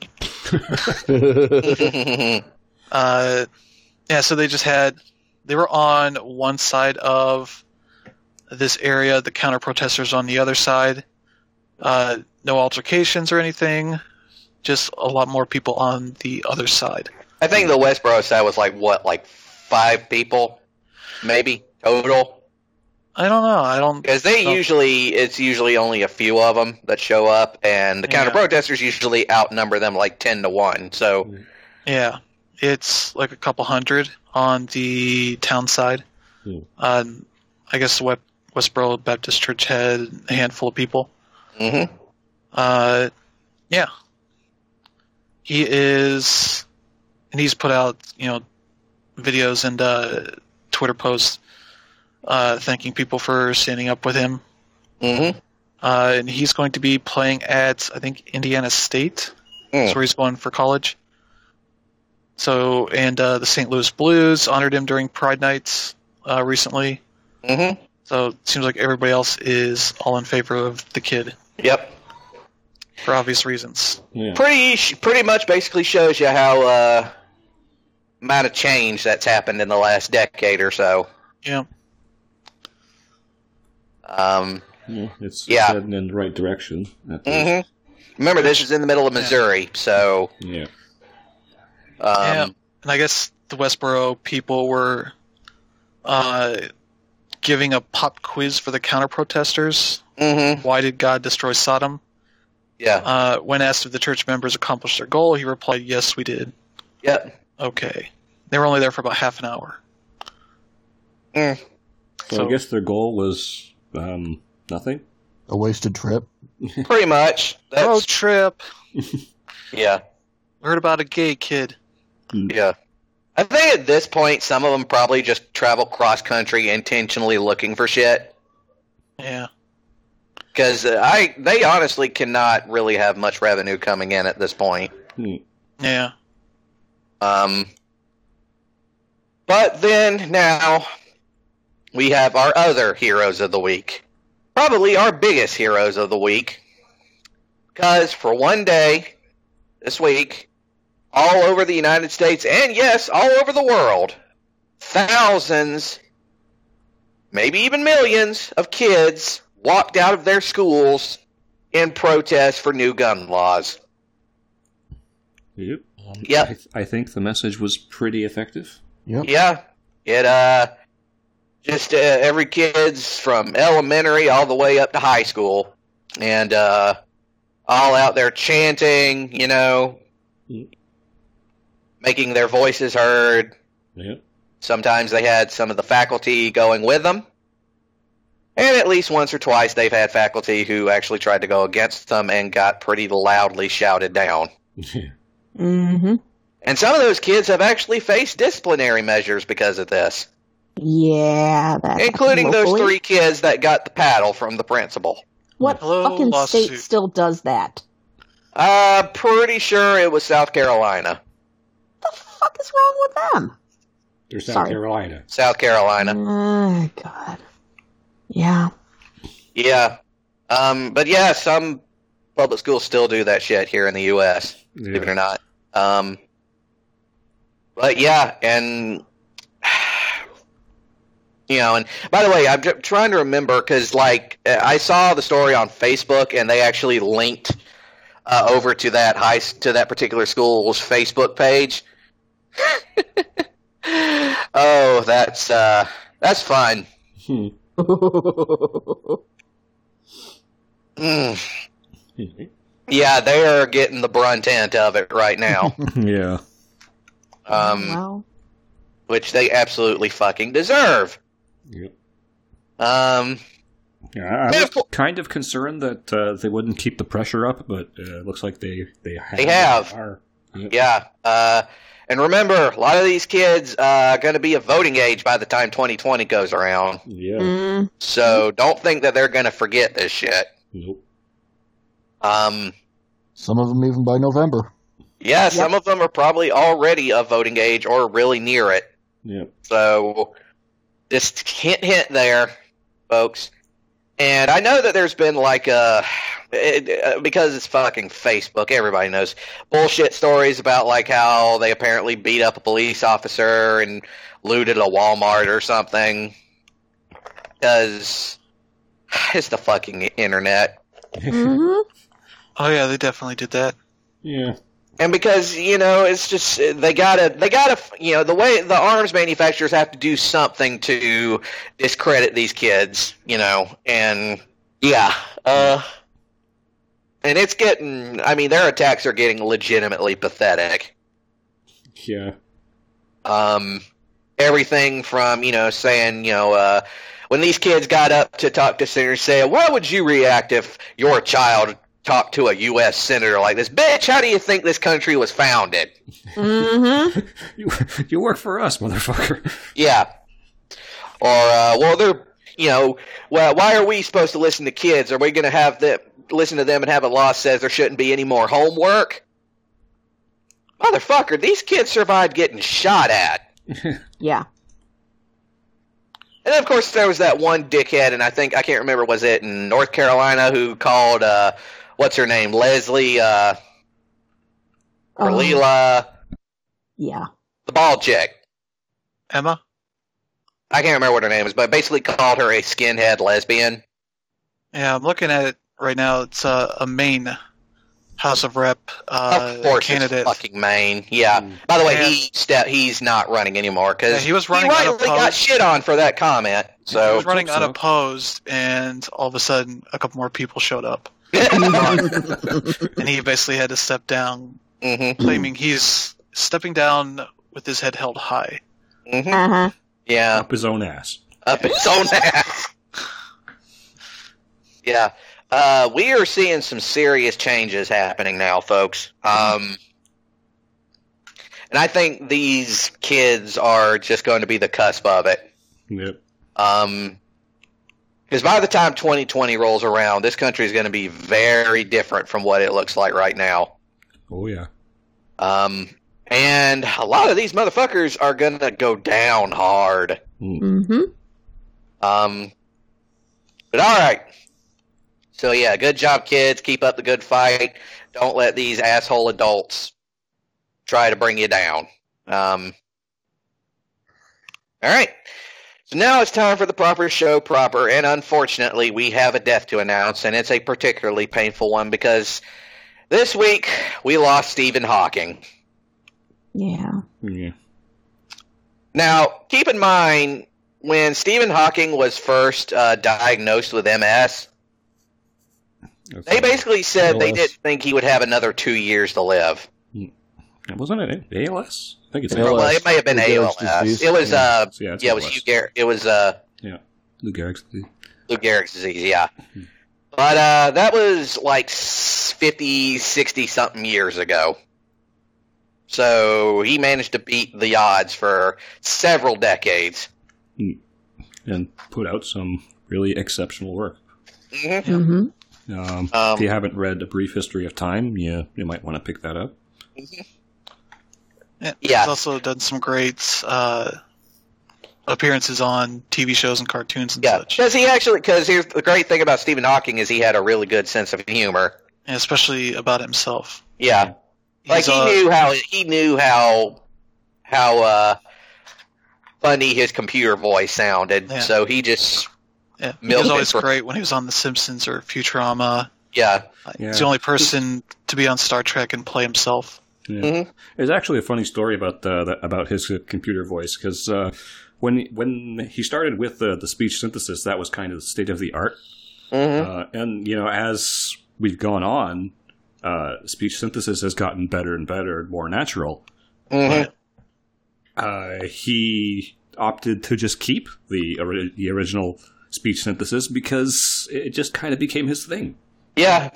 So they were on one side of this area, the counter protesters on the other side. No altercations or anything, just a lot more people on the other side. I think the Westboro side was like 5 people, maybe, total? I don't know. Because it's usually only a few of them that show up, and the counter protesters usually outnumber them like 10-1. So yeah, it's like a couple hundred on the town side. I guess Westboro Baptist Church had a handful of people. Mm-hmm. Yeah, he's put out videos and Twitter posts. Thanking people for standing up with him. Mm-hmm. And he's going to be playing at, I think, Indiana State. That's where he's going for college. So, and the St. Louis Blues honored him during Pride Nights recently. Mm-hmm. So it seems like everybody else is all in favor of the kid. Yep. For obvious reasons. Yeah. Pretty much basically shows you how amount of change that's happened in the last decade or so. Yeah. It's heading in the right direction. Mm-hmm. Remember, this is in the middle of Missouri, so... Yeah. And I guess the Westboro people were giving a pop quiz for the counter-protesters. Mm-hmm. Why did God destroy Sodom? Yeah. When asked if the church members accomplished their goal, he replied, "Yes, we did." Yep. Okay. They were only there for about half an hour. So I guess their goal was nothing? A wasted trip. Pretty much. Road trip. Yeah. Heard about a gay kid. Yeah. I think at this point, some of them probably just travel cross-country intentionally looking for shit. Yeah. Because they honestly cannot really have much revenue coming in at this point. Yeah. But then, now, we have our other heroes of the week. Probably our biggest heroes of the week. Because for one day, this week, all over the United States, and yes, all over the world, thousands, maybe even millions of kids walked out of their schools in protest for new gun laws. Yep. Yep. I think the message was pretty effective. Yep. Yeah. It, just every kid's from elementary all the way up to high school. And, all out there chanting, making their voices heard. Yep. Sometimes they had some of the faculty going with them. And at least once or twice they've had faculty who actually tried to go against them and got pretty loudly shouted down. Mm-hmm. And some of those kids have actually faced disciplinary measures because of this. Yeah, that Including those locally. 3 kids that got the paddle from the principal. What Hello, fucking lawsuit. state still does that? Pretty sure it was South Carolina. What the fuck is wrong with them? They're South Sorry. Carolina. South Carolina. Oh, God. Yeah. Yeah. But yeah, some public schools still do that shit here in the U.S., believe it or not. But yeah, and, and by the way, I'm trying to remember, because, I saw the story on Facebook, and they actually linked over to that particular school's Facebook page. Oh, that's fun. Yeah, they are getting the brunt end of it right now. Yeah. Wow. Which they absolutely fucking deserve. Yep. Yeah, I was kind of concerned that they wouldn't keep the pressure up, but it looks like they have. They have. Are. Yep. Yeah. And remember, a lot of these kids are going to be of voting age by the time 2020 goes around. Yeah. So don't think that they're going to forget this shit. Nope. Some of them even by November. Yeah, some of them are probably already of voting age or really near it. Yep. So just hint there, folks. And I know that there's been because it's fucking Facebook, everybody knows bullshit stories about how they apparently beat up a police officer and looted a Walmart or something. Because it's the fucking internet. Mm-hmm. Oh yeah, they definitely did that. Yeah. And because, it's just, they gotta, the way the arms manufacturers have to do something to discredit these kids, and yeah, and it's getting, their attacks are getting legitimately pathetic. Yeah. Everything from, saying, when these kids got up to talk to senators, saying, "Why would you react if your child talk to a U.S. senator like this? Bitch, how do you think this country was founded?" Mm-hmm. You work for us, motherfucker. Yeah. Or, they're, why are we supposed to listen to kids? Are we going to listen to them and have a law that says there shouldn't be any more homework? motherfucker, these kids survived getting shot at. Yeah. And then, of course, there was that one dickhead, and I can't remember, was it in North Carolina, who called, what's her name, Leslie, or Leela? Yeah. The bald chick. Emma? I can't remember what her name is, but basically called her a skinhead lesbian. Yeah, I'm looking at it right now. It's a Maine House of Rep Of course, candidate. it's fucking Maine. Yeah. By the way, he's not running anymore because he was running rightly got shit on for that comment. So he was running unopposed, and all of a sudden, a couple more people showed up, and he basically had to step down, claiming he's stepping down with his head held high. Yeah, up his own ass. Up his own ass. Yeah. We are seeing some serious changes happening now, folks. And I think these kids are just going to be the cusp of it. Yep. Because by the time 2020 rolls around, this country is going to be very different from what it looks like right now. Oh, yeah. And a lot of these motherfuckers are going to go down hard. Mm-hmm. But all right. So, yeah, good job, kids. Keep up the good fight. Don't let these asshole adults try to bring you down. All right. So now it's time for the proper show proper, and unfortunately, we have a death to announce, and it's a particularly painful one because this week we lost Stephen Hawking. Yeah. Yeah. Now, keep in mind, when Stephen Hawking was first diagnosed with MS, they basically said they didn't think he would have another 2 years to live. Wasn't it ALS? I think it's ALS. Well, it may have been Lou Gehrig's ALS. disease. It was, it was Hugh Gehrig. It was, Lou Gehrig's disease. Lou Gehrig's disease, yeah. But that was like 50, 60-something years ago. So he managed to beat the odds for several decades. And put out some really exceptional work. Mm-hmm. Mm-hmm. If you haven't read A Brief History of Time, you might want to pick that up. Yeah. Yeah. He's also done some great appearances on TV shows and cartoons and such. Because here's the great thing about Stephen Hawking is he had a really good sense of humor. And especially about himself. Yeah. Like he knew how funny his computer voice sounded. Yeah. So he just he was always great when he was on The Simpsons or Futurama. Yeah. He's the only person to be on Star Trek and play himself. Yeah. Mm-hmm. There's actually a funny story about his computer voice because when he started with the speech synthesis, that was kind of the state of the art. Mm-hmm. And as we've gone on, speech synthesis has gotten better and better, and more natural. Mm-hmm. But he opted to just keep the original speech synthesis because it just kind of became his thing. Yeah.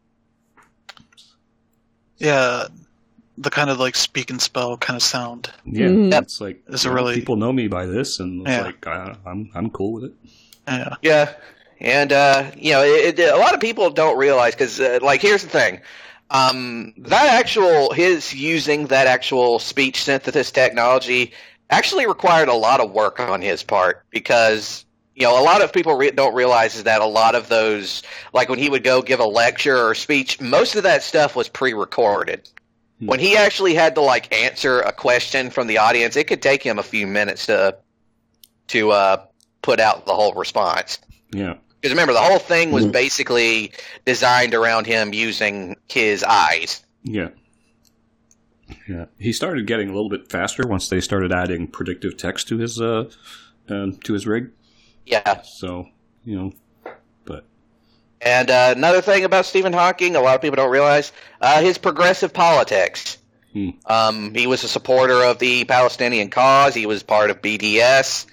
Yeah. The kind of like speak and spell kind of sound. Yeah, it's like people know me by this, and it's like I'm cool with it. Yeah, yeah, and a lot of people don't realize because here's the thing, his using that actual speech synthesis technology actually required a lot of work on his part because a lot of people don't realize is that a lot of those, like when he would go give a lecture or speech, most of that stuff was pre-recorded. When he actually had to answer a question from the audience, it could take him a few minutes to put out the whole response. Yeah. Because remember, the whole thing was basically designed around him using his eyes. Yeah. Yeah. He started getting a little bit faster once they started adding predictive text to his rig. Yeah. So, but. And another thing about Stephen Hawking, a lot of people don't realize, his progressive politics. He was a supporter of the Palestinian cause. He was part of BDS.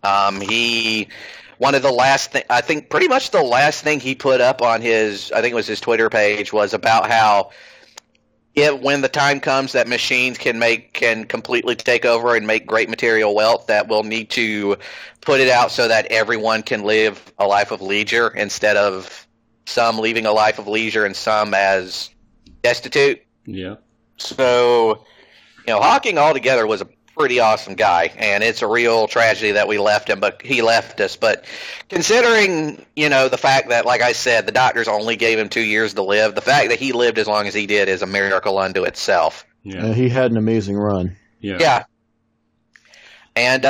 One of the last I think pretty much the last thing he put up on his Twitter page was about how when the time comes that machines can completely take over and make great material wealth, that we'll need to put it out so that everyone can live a life of leisure instead of some leaving a life of leisure and some as destitute. Yeah. So Hawking altogether was a pretty awesome guy, and it's a real tragedy that we left him, but he left us. But considering, the fact that, like I said, the doctors only gave him 2 years to live, the fact that he lived as long as he did is a miracle unto itself. Yeah, he had an amazing run. Yeah. And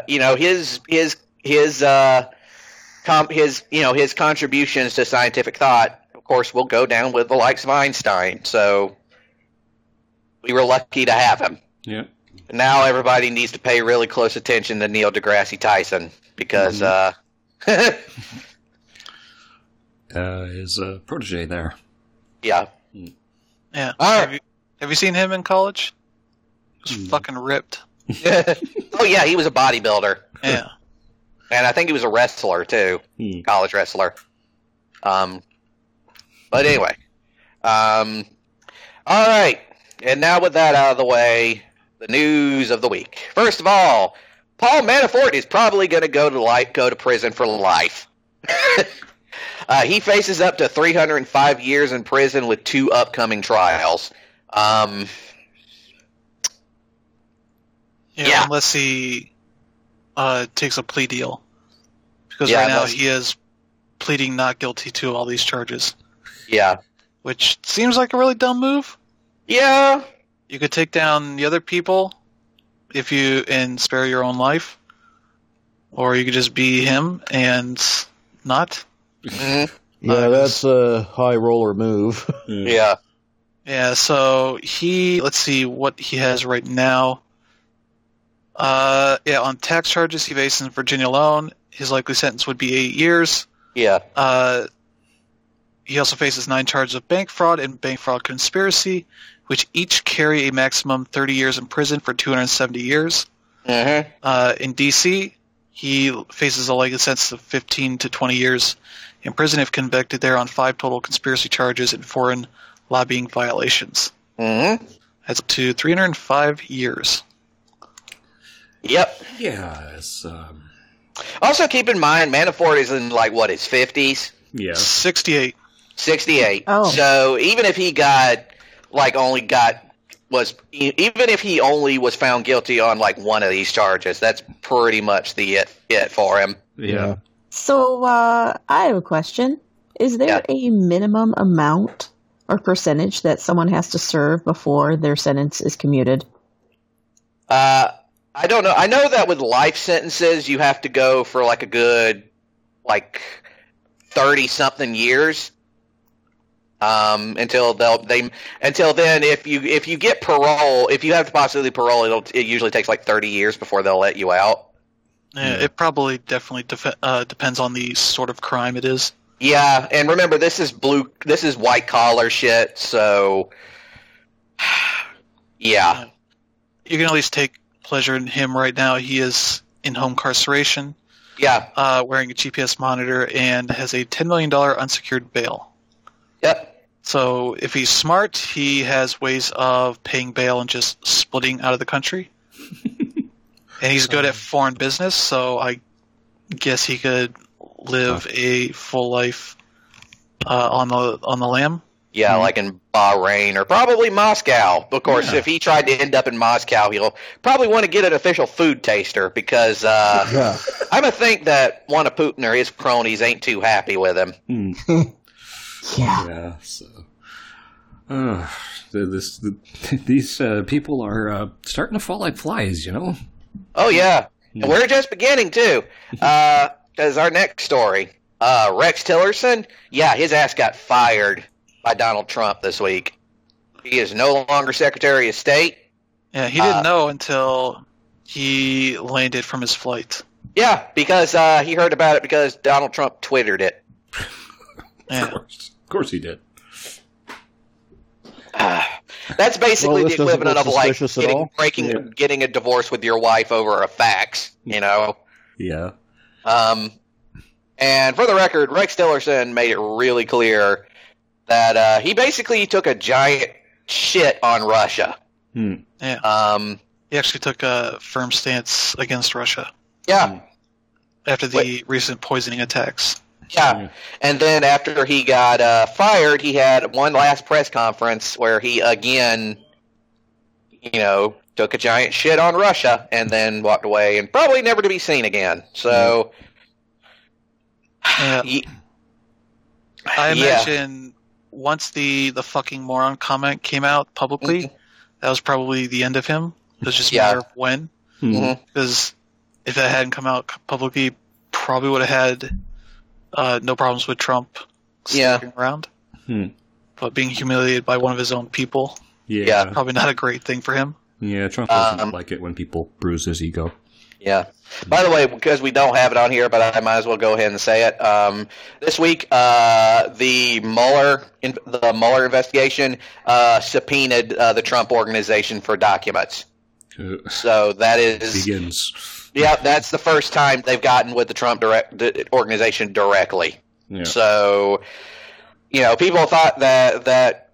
his contributions to scientific thought, of course, will go down with the likes of Einstein. So we were lucky to have him. Yeah. Now everybody needs to pay really close attention to Neil deGrasse Tyson because his protege there. Yeah. Yeah. All right. Have you seen him in college? He was fucking ripped. Oh yeah, he was a bodybuilder. Yeah. And I think he was a wrestler too, college wrestler. But anyway, all right. And now with that out of the way, the news of the week. First of all, Paul Manafort is probably going to go to prison for life. He faces up to 305 years in prison with 2 upcoming trials. Yeah, unless he takes a plea deal. Because right now he is pleading not guilty to all these charges. Yeah. Which seems like a really dumb move. Yeah. You could take down the other people and spare your own life. Or you could just be him and not. Mm-hmm. Yeah, that's a high roller move. Yeah. Yeah, so let's see what he has right now. On tax charges he faces in Virginia alone, his likely sentence would be 8 years. Yeah. He also faces 9 charges of bank fraud and bank fraud conspiracy, which each carry a maximum 30 years in prison for 270 years. Mm-hmm. In D.C., he faces a likely sentence of 15 to 20 years in prison if convicted there on 5 total conspiracy charges and foreign lobbying violations. Mm-hmm. That's up to 305 years. Yep. Yeah. It's, Also, keep in mind, Manafort is in, his 50s? Yeah. 68. 68. Oh. So, even if he even if he only was found guilty on, one of these charges, that's pretty much it for him. Yeah. So, I have a question. Is there a minimum amount or percentage that someone has to serve before their sentence is commuted? I don't know. I know that with life sentences, you have to go for a good 30-something years. Until then, if you get parole, if you have the possibility of parole, it usually takes 30 years before they'll let you out. Yeah, it probably definitely depends on the sort of crime it is. Yeah, and remember, this is white collar shit, so yeah. You can at least take pleasure in him right now. He is in home incarceration. Yeah. Wearing a GPS monitor and has a $10 million unsecured bail. Yep. So if he's smart, he has ways of paying bail and just splitting out of the country. And he's good at foreign business, so I guess he could live a full life on the lam. Yeah, like in Bahrain or probably Moscow. Of course, if he tried to end up in Moscow, he'll probably want to get an official food taster because I'm going to think that one of Putin or his cronies ain't too happy with him. Yeah. So, these people are starting to fall like flies, Oh, yeah. And we're just beginning, too. Because our next story, Rex Tillerson, his ass got fired by Donald Trump this week. He is no longer Secretary of State. Yeah, he didn't know until he landed from his flight. Yeah, because he heard about it because Donald Trump Twittered it. Yeah. Of course he did. That's basically the equivalent of getting a divorce with your wife over a fax, Yeah. And for the record, Rex Tillerson made it really clear that he basically took a giant shit on Russia. Yeah. He actually took a firm stance against Russia. Yeah. After the recent poisoning attacks. Yeah. And then after he got fired, he had one last press conference where he again, took a giant shit on Russia and then walked away and probably never to be seen again. So, I imagine once the fucking moron comment came out publicly, that was probably the end of him. It was just a matter of when. Because if that hadn't come out publicly, probably would have had no problems with Trump sticking around. But being humiliated by one of his own people, probably not a great thing for him. Yeah, Trump doesn't like it when people bruise his ego. Yeah. By the way, because we don't have it on here, but I might as well go ahead and say it. This week, the Mueller investigation subpoenaed the Trump Organization for documents. So that is begins. Yeah, that's the first time they've gotten with the Trump organization directly. Yeah. So, people thought that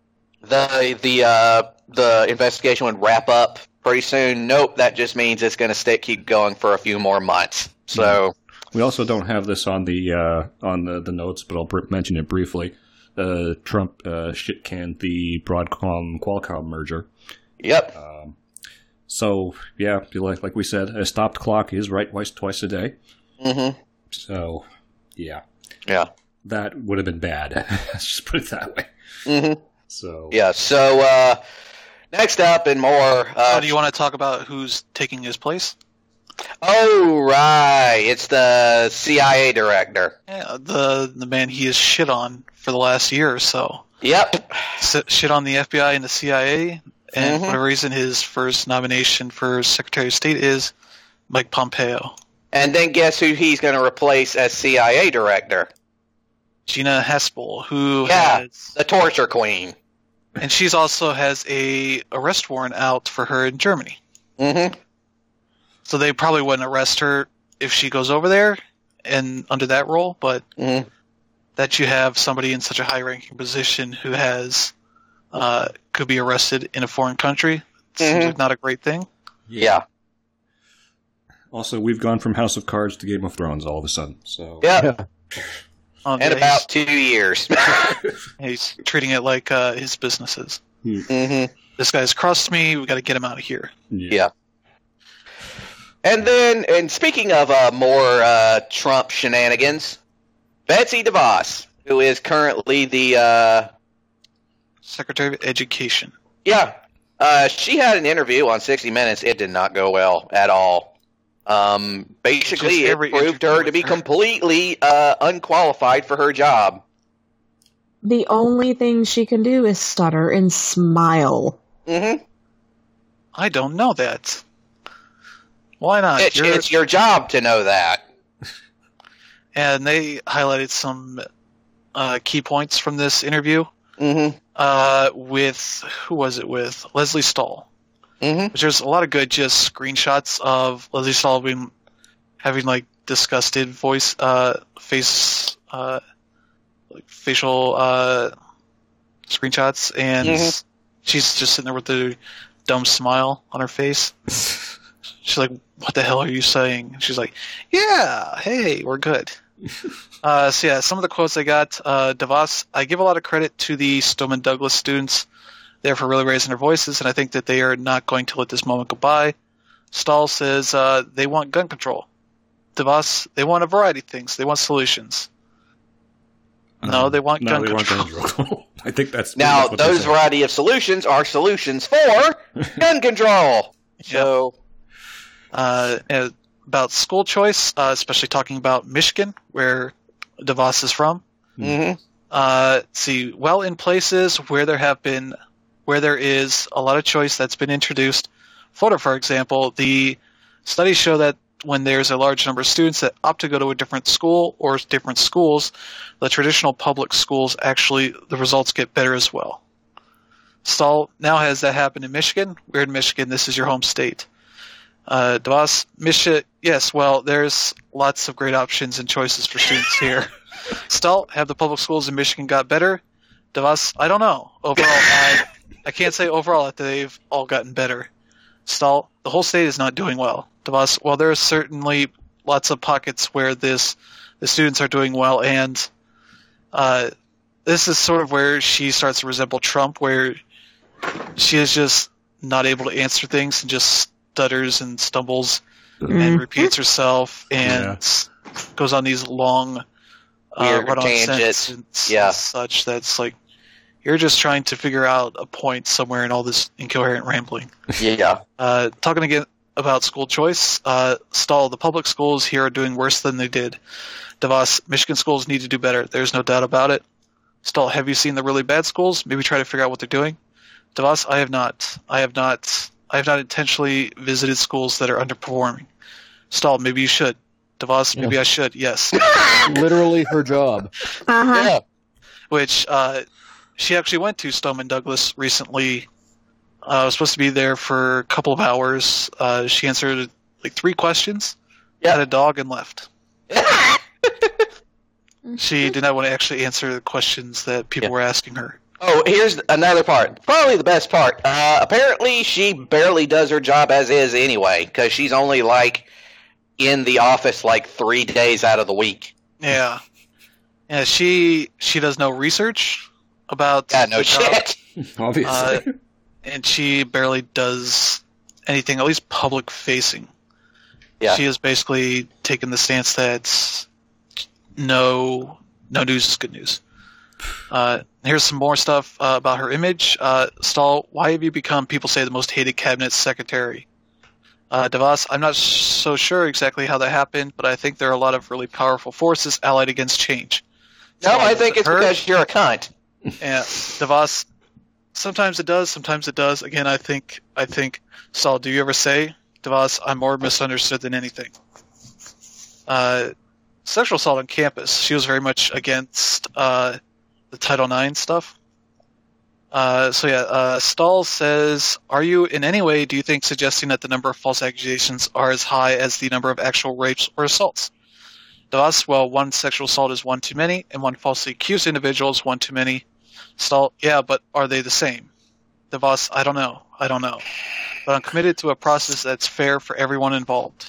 the investigation would wrap up pretty soon. Nope, that just means it's going to keep going for a few more months. So we also don't have this on the notes, but I'll mention it briefly. Trump shit-canned the Broadcom-Qualcomm merger. Yep. So yeah, like we said, a stopped clock is right twice a day. So yeah, that would have been bad. Let's just put it that way. So yeah. So next up and more. Do you want to talk about who's taking his place? Oh right, it's the CIA director. Yeah, the man he has shit on for the last year or so. Yep. Shit on the FBI and the CIA. And for whatever reason, his first nomination for Secretary of State is Mike Pompeo. And then guess who he's going to replace as CIA director? Gina Haspel, who has the torture queen. And she's also has a arrest warrant out for her in Germany. So they probably wouldn't arrest her if she goes over there and under that role, but that you have somebody in such a high-ranking position who has could be arrested in a foreign country seems like not a great thing. Yeah. Also, we've gone from House of Cards to Game of Thrones all of a sudden. So in about 2 years. He's treating it like his businesses. This guy's crossed me. We got to get him out of here. Yeah. And speaking of more Trump shenanigans, Betsy DeVos, who is currently the Secretary of Education. Yeah. She had an interview on 60 Minutes. It did not go well at all. Basically, it proved her to be completely unqualified for her job. The only thing she can do is stutter and smile. I don't know that. Why not? It's your job to know that. And they highlighted some key points from this interview. With who was it with? Leslie Stahl. Which there's a lot of good just screenshots of Leslie Stahl having like disgusted facial screenshots, and she's just sitting there with a dumb smile on her face. She's like, "What the hell are you saying?" She's like, "Yeah, hey, we're good." So yeah, some of the quotes I got, DeVos, I give a lot of credit to the Stoneman Douglas students there for really raising their voices, and I think that they are not going to let this moment go by. Stahl says they want gun control. DeVos, they want a variety of things. They want solutions. No, they want gun control. I think that's... Now, those variety of solutions are solutions for gun control. So... about school choice, especially talking about Michigan, where DeVos is from. See, well, in places where there is a lot of choice that's been introduced. Florida, for example, the studies show that when there's a large number of students that opt to go to a different school or different schools, the traditional public schools actually, the results get better as well. Stahl now has that happen in Michigan. We're in Michigan. This is your home state. DeVos, Michigan, yes, well, there's lots of great options and choices for students here. Stahl, have the public schools in Michigan got better? DeVos, I don't know. Overall, I can't say overall that they've all gotten better. Stahl, the whole state is not doing well. DeVos, well, there are certainly lots of pockets where the students are doing well, and this is sort of where she starts to resemble Trump, where she is just not able to answer things and just stutters and stumbles and repeats herself and goes on these long run-on tangents and such. That's like, you're just trying to figure out a point somewhere in all this incoherent rambling. Yeah. Talking again about school choice, Stahl, the public schools here are doing worse than they did. DeVos, Michigan schools need to do better. There's no doubt about it. Stahl, have you seen the really bad schools? Maybe try to figure out what they're doing. DeVos, I have not. I have not intentionally visited schools that are underperforming. Stahl, maybe you should. DeVos, maybe I should. Yes. Literally her job. Yeah. Which she actually went to Stoneman Douglas recently. Was supposed to be there for a couple of hours. She answered like 3 questions, had a dog, and left. She did not want to actually answer the questions that people were asking her. Oh, here's another part. Probably the best part. Apparently, she barely does her job as is anyway, because she's only like in the office like 3 days out of the week. Yeah. Yeah, she does no research about no shit. Obviously. And she barely does anything, at least public facing. Yeah. She has basically taken the stance that no news is good news. Here's some more stuff about her image. Stahl, why have you become, people say, the most hated cabinet secretary? DeVos, I'm not so sure exactly how that happened, but I think there are a lot of really powerful forces allied against change. No, I think it's because you're a cunt. Yeah, DeVos, sometimes it does, sometimes it does. Again, I think, Stahl, do you ever say, DeVos, I'm more misunderstood than anything? Sexual assault on campus. She was very much against the Title IX stuff. Stahl says, are you in any way, do you think, suggesting that the number of false accusations are as high as the number of actual rapes or assaults? DeVos, well, one sexual assault is one too many, and one falsely accused individual is one too many. Stahl, yeah, but are they the same? DeVos, I don't know. But I'm committed to a process that's fair for everyone involved.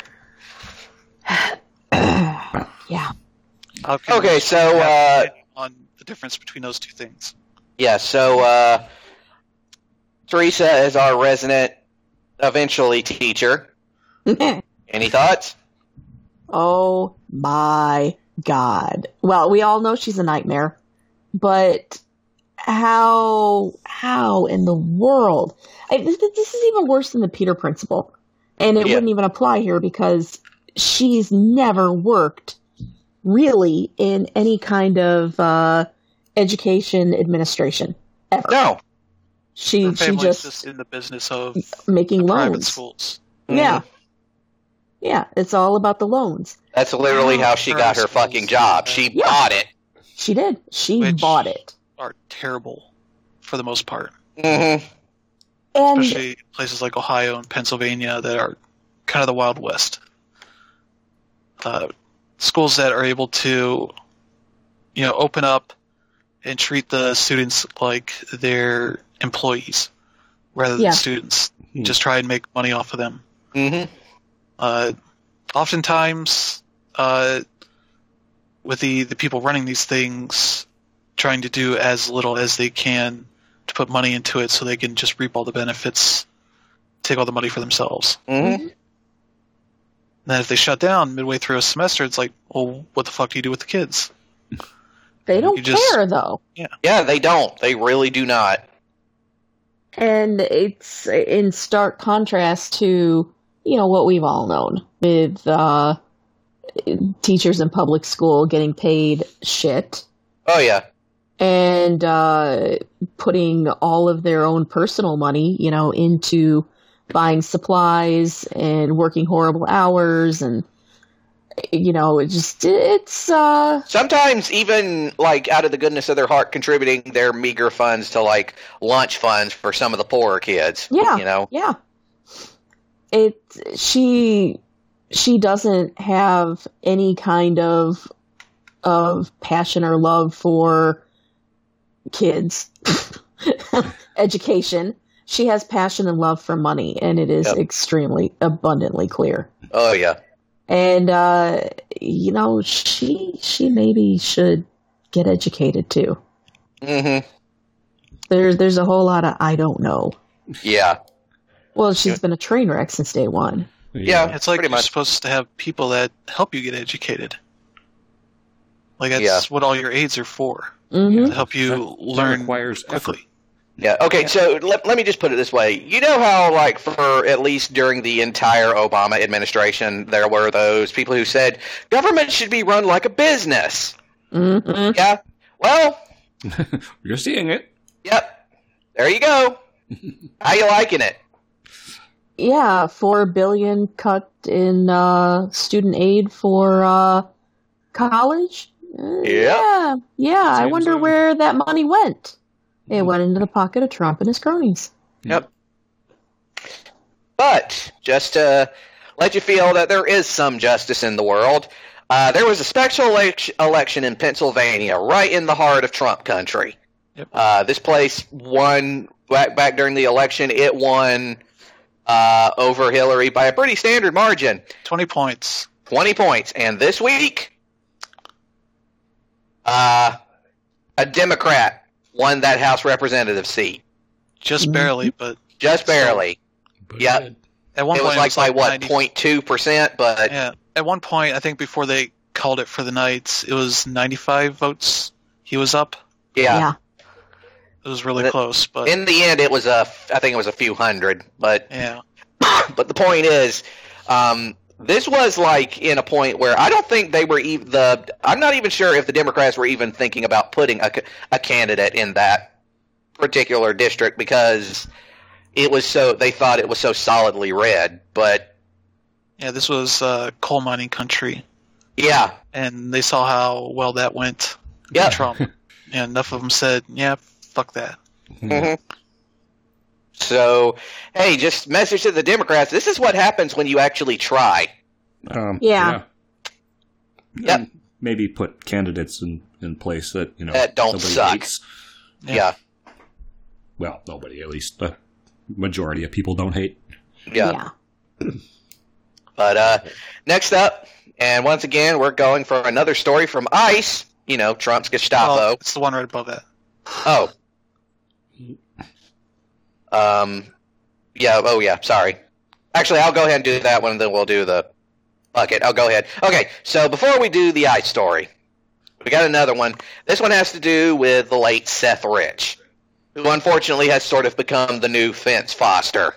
Yeah. Okay, so on the difference between those two things. Yeah, so Teresa is our resident, eventually teacher. Any thoughts? Oh my God. Well, we all know she's a nightmare, but how in the world? This is even worse than the Peter Principle, and it wouldn't even apply here because she's never worked really in any kind of education administration ever. No. She just in the business of making loans. Private schools. Yeah. Yeah, it's all about the loans. That's literally how she got her fucking job. She bought it. She did. She bought it. Are terrible for the most part. Mm-hmm. And especially places like Ohio and Pennsylvania that are kind of the Wild West. Schools that are able to, open up and treat the students like they're employees rather than students. Just try and make money off of them. Mm-hmm. Oftentimes, with the people running these things, trying to do as little as they can to put money into it so they can just reap all the benefits, take all the money for themselves. Mm-hmm. And then if they shut down midway through a semester, it's like, well, what the fuck do you do with the kids? They don't care, though. Yeah, they don't. They really do not. And it's in stark contrast to, what we've all known with teachers in public school getting paid shit. Oh, yeah. And putting all of their own personal money, into buying supplies and working horrible hours and, it's sometimes even, out of the goodness of their heart, contributing their meager funds to, lunch funds for some of the poorer kids. Yeah, yeah. She doesn't have any kind of passion or love for kids, education. She has passion and love for money, and it is extremely abundantly clear. Oh, yeah. And, she maybe should get educated too. Mm-hmm. There's a whole lot of I don't know Yeah. Well, she's been a train wreck since day one. Yeah, It's like pretty you're much. supposed to have people that help you get educated. Like that's what all your aides are for. Mm-hmm. To help you learn requires quickly. Yeah. Okay. So let me just put it this way. You know how, like, for at least during the entire Obama administration, there were those people who said government should be run like a business. Mm-hmm. Yeah. Well. You're seeing it. Yep. There you go. How you liking it? Yeah, $4 billion cut in student aid for college. Yeah. I Seems wonder where that money went. It went into the pocket of Trump and his cronies. Yep. But just to let you feel that there is some justice in the world, there was a special election in Pennsylvania, right in the heart of Trump country. Yep. This place won back during the election. It won over Hillary by a pretty standard margin, 20 points. 20 points. And this week, a Democrat won that House representative seat. Just barely, but Just barely. But Yep. at one It was point like by what, 90 0.2%? But Yeah. At one point, I think before they called it for the Knights, it was 95 votes. He was up. yeah. It was really But close, but In the end, I think it was a few hundred. But yeah. but the point is, this was like in a point where I don't think they were I'm not even sure if the Democrats were even thinking about putting a candidate in that particular district because they thought it was so solidly red. But Yeah, this was coal mining country, yeah, and they saw how well that went Yeah. to Trump. And enough of them said, yeah, fuck that. Mhm. So, hey, just message to the Democrats. This is what happens when you actually try. Yeah. Yep. And maybe put candidates in place that That don't nobody suck. hates. Yeah. Well, nobody, at least the majority of people don't hate. Yeah. But next up, and once again, we're going for another story from ICE. Trump's Gestapo. Well, it's the one right above that. Oh. Yeah. Oh, yeah. Sorry. Actually, I'll go ahead and do that one, and then we'll do the. Fuck it. I'll go ahead. Okay. So before we do the ICE story, we got another one. This one has to do with the late Seth Rich, who unfortunately has sort of become the new Vince Foster.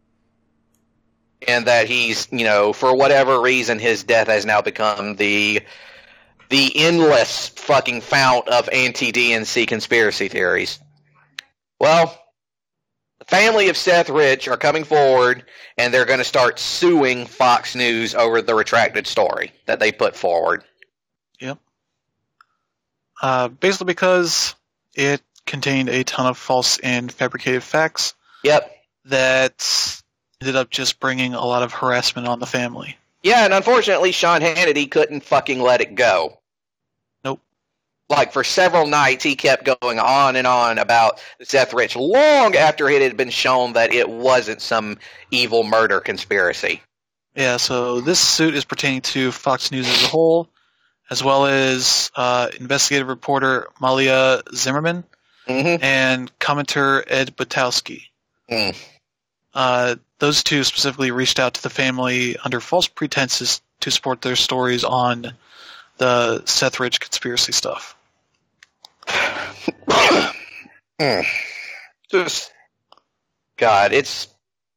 And that he's, for whatever reason, his death has now become the endless fucking fount of anti-DNC conspiracy theories. Well, the family of Seth Rich are coming forward, and they're going to start suing Fox News over the retracted story that they put forward. Yep. Basically because it contained a ton of false and fabricated facts Yep. that ended up just bringing a lot of harassment on the family. Yeah, and unfortunately, Sean Hannity couldn't fucking let it go. Nope. Like, for several nights, he kept going on and on about Seth Rich, long after it had been shown that it wasn't some evil murder conspiracy. Yeah, so this suit is pertaining to Fox News as a whole, as well as investigative reporter Malia Zimmerman Mm-hmm. and commentator Ed Butowski. Mm. Those two specifically reached out to the family under false pretenses to support their stories on the Seth Rich conspiracy stuff. Just, God, it's...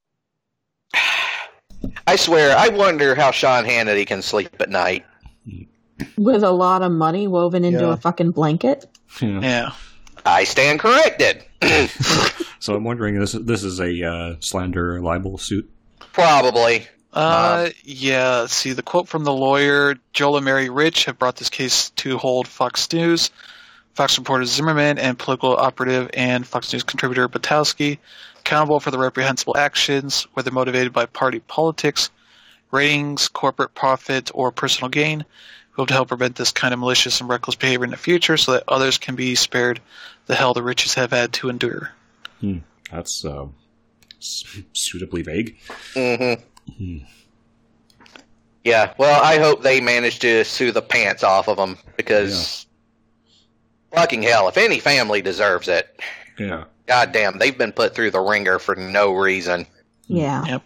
I swear, I wonder how Sean Hannity can sleep at night. With a lot of money woven into Yeah. a fucking blanket. Yeah. I stand corrected. So I'm wondering, this is a slander libel suit? Probably. Yeah, see, the quote from the lawyer, Joel and Mary Rich, have brought this case to hold Fox News, Fox reporter Zimmerman, and political operative and Fox News contributor Butowski accountable for the reprehensible actions, whether motivated by party politics, ratings, corporate profit, or personal gain. We hope to help prevent this kind of malicious and reckless behavior in the future so that others can be spared the hell the Riches have had to endure. That's suitably vague. Mm-hmm. Yeah, well, I hope they manage to sue the pants off of them, because fucking hell, if any family deserves it. Yeah. goddamn, they've been put through the ringer for no reason. Yeah. Yep.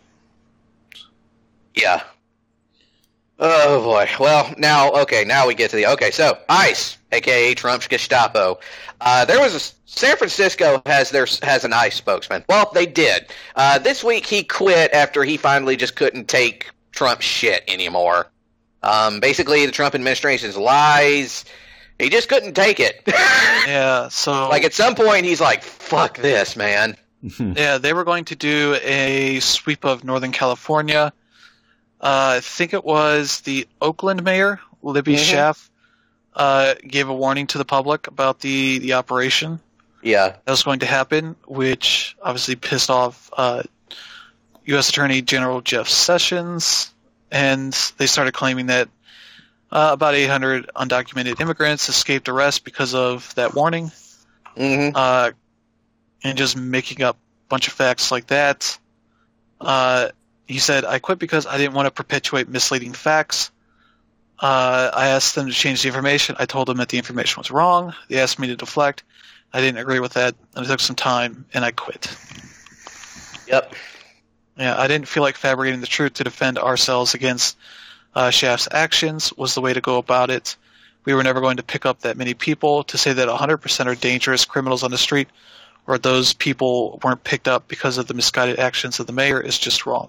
Yeah. Oh boy. Well, now we get to so ICE, aka Trump's Gestapo. San Francisco has an ICE spokesman. Well, they did. This week he quit after he finally just couldn't take Trump's shit anymore. Basically, the Trump administration's lies. He just couldn't take it. Yeah, so... Like, at some point, he's like, fuck this, man. Yeah, they were going to do a sweep of Northern California. I think it was the Oakland mayor, Libby Schaaf, gave a warning to the public about the operation. Yeah. That was going to happen, which obviously pissed off U.S. Attorney General Jeff Sessions, and they started claiming that about 800 undocumented immigrants escaped arrest because of that warning, and just making up a bunch of facts like that. He said, I quit because I didn't want to perpetuate misleading facts. I asked them to change the information. I told them that the information was wrong. They asked me to deflect. I didn't agree with that. And it took some time, and I quit. Yep. Yeah, I didn't feel like fabricating the truth to defend ourselves against Schaaf's actions was the way to go about it. We were never going to pick up that many people. To say that 100% are dangerous criminals on the street, or those people weren't picked up because of the misguided actions of the mayor, is just wrong.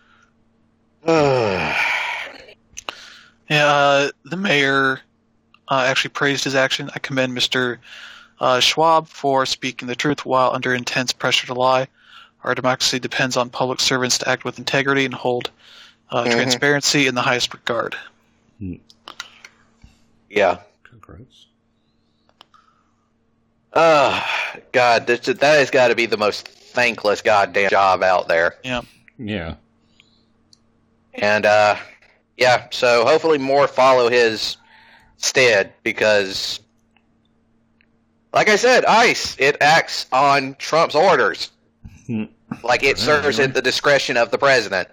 Yeah, the mayor actually praised his action. I commend Mr. Schwab for speaking the truth while under intense pressure to lie. Our democracy depends on public servants to act with integrity and hold transparency in the highest regard. Yeah. Congrats. God, that has got to be the most thankless goddamn job out there. Yeah. Yeah. And, yeah, so hopefully more follow his stead, because, like I said, ICE, it acts on Trump's orders. Like, it serves at the discretion of the president.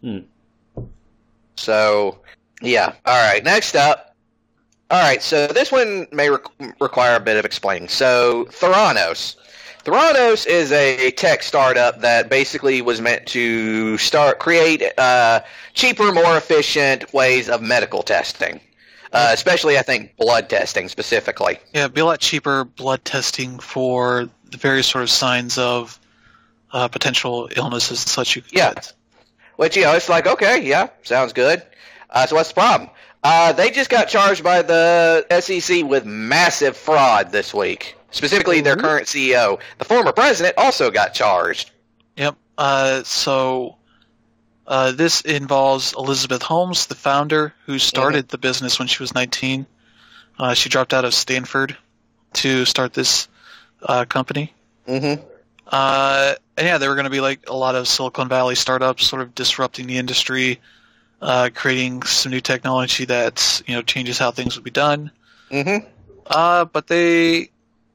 So, yeah. Alright, next up. Alright, so this one may require a bit of explaining. So, Theranos. Theranos is a tech startup that basically was meant to create cheaper, more efficient ways of medical testing. Especially, I think, blood testing specifically. Yeah, it'd be a lot cheaper blood testing for the various sort of signs of potential illnesses and such you could get. Which, it's like, okay, yeah, sounds good. So what's the problem? They just got charged by the SEC with massive fraud this week. Specifically, their current CEO. The former president also got charged. Yep. So this involves Elizabeth Holmes, the founder, who started the business when she was 19. She dropped out of Stanford to start this company. And yeah, they were going to be like a lot of Silicon Valley startups, sort of disrupting the industry, creating some new technology that changes how things would be done. But they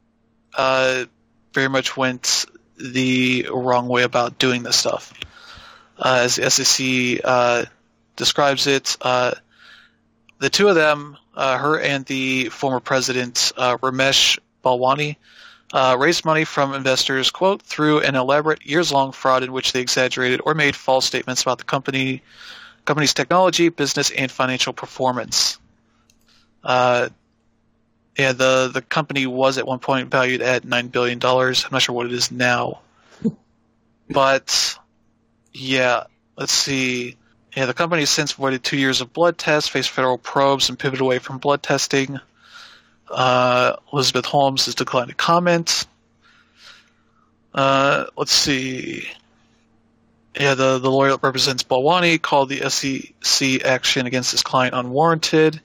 very much went the wrong way about doing this stuff. As the SEC describes it, the two of them, her and the former president, Ramesh Balwani, raised money from investors, quote, through an elaborate years-long fraud in which they exaggerated or made false statements about the company's technology, business, and financial performance. Yeah, the company was at one point valued at $9 billion. I'm not sure what it is now. But, yeah, let's see. Yeah, the company has since avoided 2 years of blood tests, faced federal probes, and pivoted away from blood testing. Elizabeth Holmes has declined to comment. Let's see. Yeah, the lawyer that represents Balwani called the SEC action against his client unwarranted.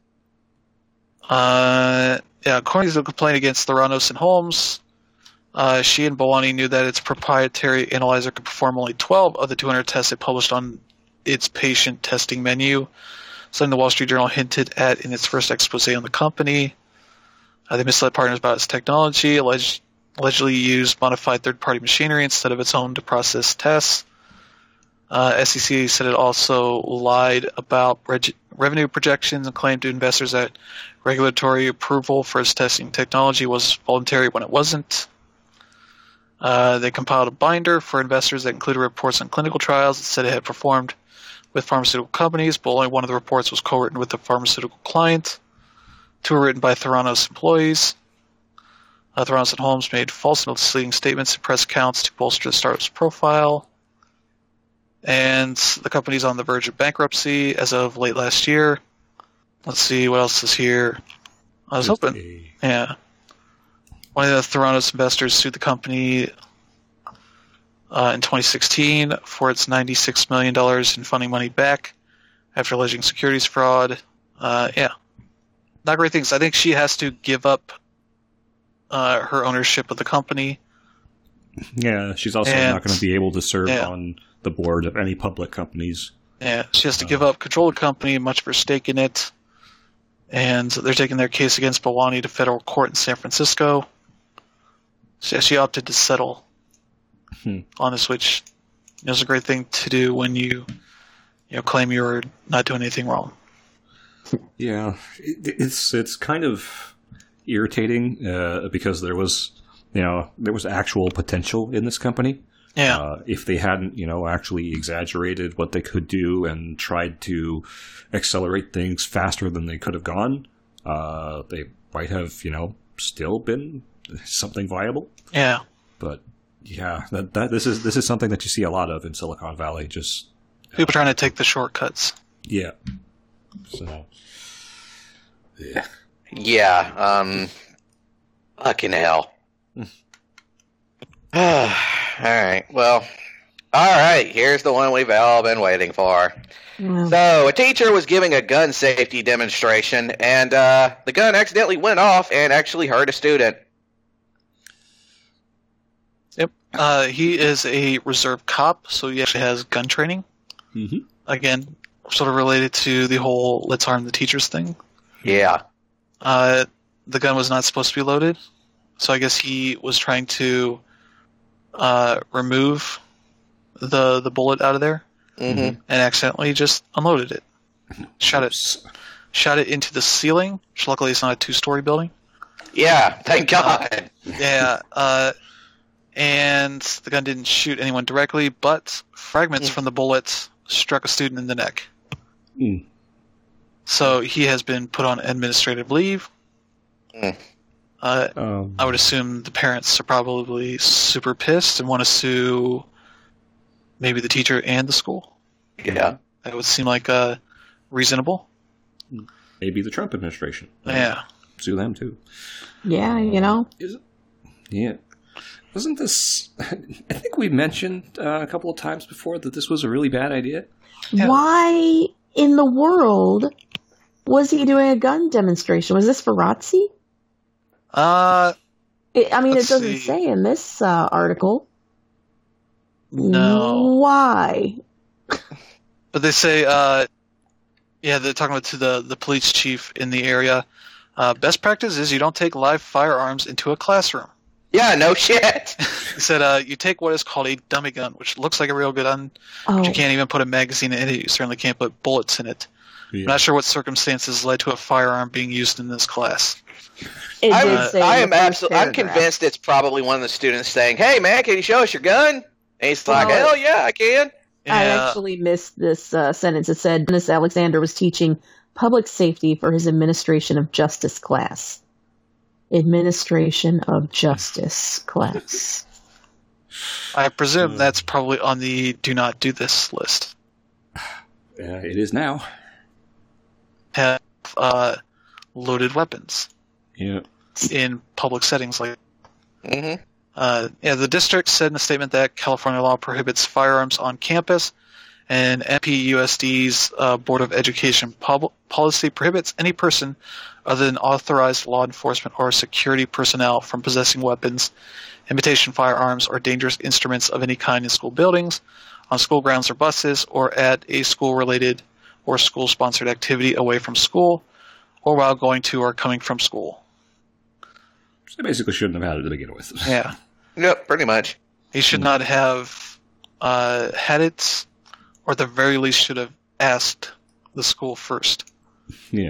Yeah, according to the complaint against Theranos and Holmes, she and Balwani knew that its proprietary analyzer could perform only 12 of the 200 tests it published on its patient testing menu, something the Wall Street Journal hinted at in its first expose on the company. They misled partners about its technology, allegedly used modified third-party machinery instead of its own to process tests. SEC said it also lied about revenue projections and claimed to investors that regulatory approval for its testing technology was voluntary when it wasn't. They compiled a binder for investors that included reports on clinical trials that said it had performed with pharmaceutical companies, but only one of the reports was co-written with the pharmaceutical client. 2 were written by Theranos employees. Theranos and Holmes made false and misleading statements in press accounts to bolster the startup's profile. And the company's on the verge of bankruptcy as of late last year. Let's see, what else is here? I was hoping. Yeah. One of the Theranos investors sued the company in 2016 for its $96 million in funding money back after alleging securities fraud. Yeah. Not great things. I think she has to give up her ownership of the company. Yeah, she's also not going to be able to serve on the board of any public companies. Yeah, she has to give up control of the company, much of her stake in it. And they're taking their case against Bawani to federal court in San Francisco. She opted to settle on this, which is a great thing to do when you claim you're not doing anything wrong. Yeah, it's kind of irritating because there was actual potential in this company. Yeah. If they hadn't, actually exaggerated what they could do and tried to accelerate things faster than they could have gone, they might have, still been something viable. Yeah. But yeah, this is something that you see a lot of in Silicon Valley. Just people trying to take the shortcuts. Yeah. So. Yeah. Yeah. Fucking hell. All right. Well, all right. Here's the one we've all been waiting for. Yeah. So, a teacher was giving a gun safety demonstration, and the gun accidentally went off and actually hurt a student. Yep. He is a reserve cop, so he actually has gun training. Mm-hmm. Again, sort of related to the whole "let's harm the teachers" thing. Yeah. The gun was not supposed to be loaded, so I guess he was trying to remove the bullet out of there, and accidentally just unloaded it. Shot it into the ceiling, which luckily it's not a 2-story building. Yeah, thank God. Yeah, and the gun didn't shoot anyone directly, but fragments from the bullet struck a student in the neck. Mm. So he has been put on administrative leave. I would assume the parents are probably super pissed and want to sue maybe the teacher and the school. Yeah. That would seem like reasonable. Maybe the Trump administration. Yeah. Sue them too. Yeah, Yeah. Wasn't this... I think we mentioned a couple of times before that this was a really bad idea. Yeah. Why in the world was he doing a gun demonstration? Was this for ROTC? It doesn't say in this article. No. Why? But they say, they're talking about to the police chief in the area. Best practice is you don't take live firearms into a classroom. Yeah, no shit. He said you take what is called a dummy gun, which looks like a real gun, but you can't even put a magazine in it. You certainly can't put bullets in it. Yeah. I'm not sure what circumstances led to a firearm being used in this class. I'm convinced it's probably one of the students saying, "Hey, man, can you show us your gun?" And he's like, "Hell yeah, I can." Yeah. I actually missed this sentence. It said Dennis Alexander was teaching public safety for his administration of justice class. Administration of justice class. I presume that's probably on the do not do this list. It is now. Have loaded weapons. Yeah. In public settings like. The district said in a statement that California law prohibits firearms on campus, and MPUSD's Board of Education policy prohibits any person other than authorized law enforcement or security personnel from possessing weapons, imitation firearms, or dangerous instruments of any kind in school buildings, on school grounds or buses, or at a school-related or school-sponsored activity away from school, or while going to or coming from school. So they basically shouldn't have had it to begin with. Yeah. Yep, pretty much. He should not have had it, or at the very least should have asked the school first. Yeah.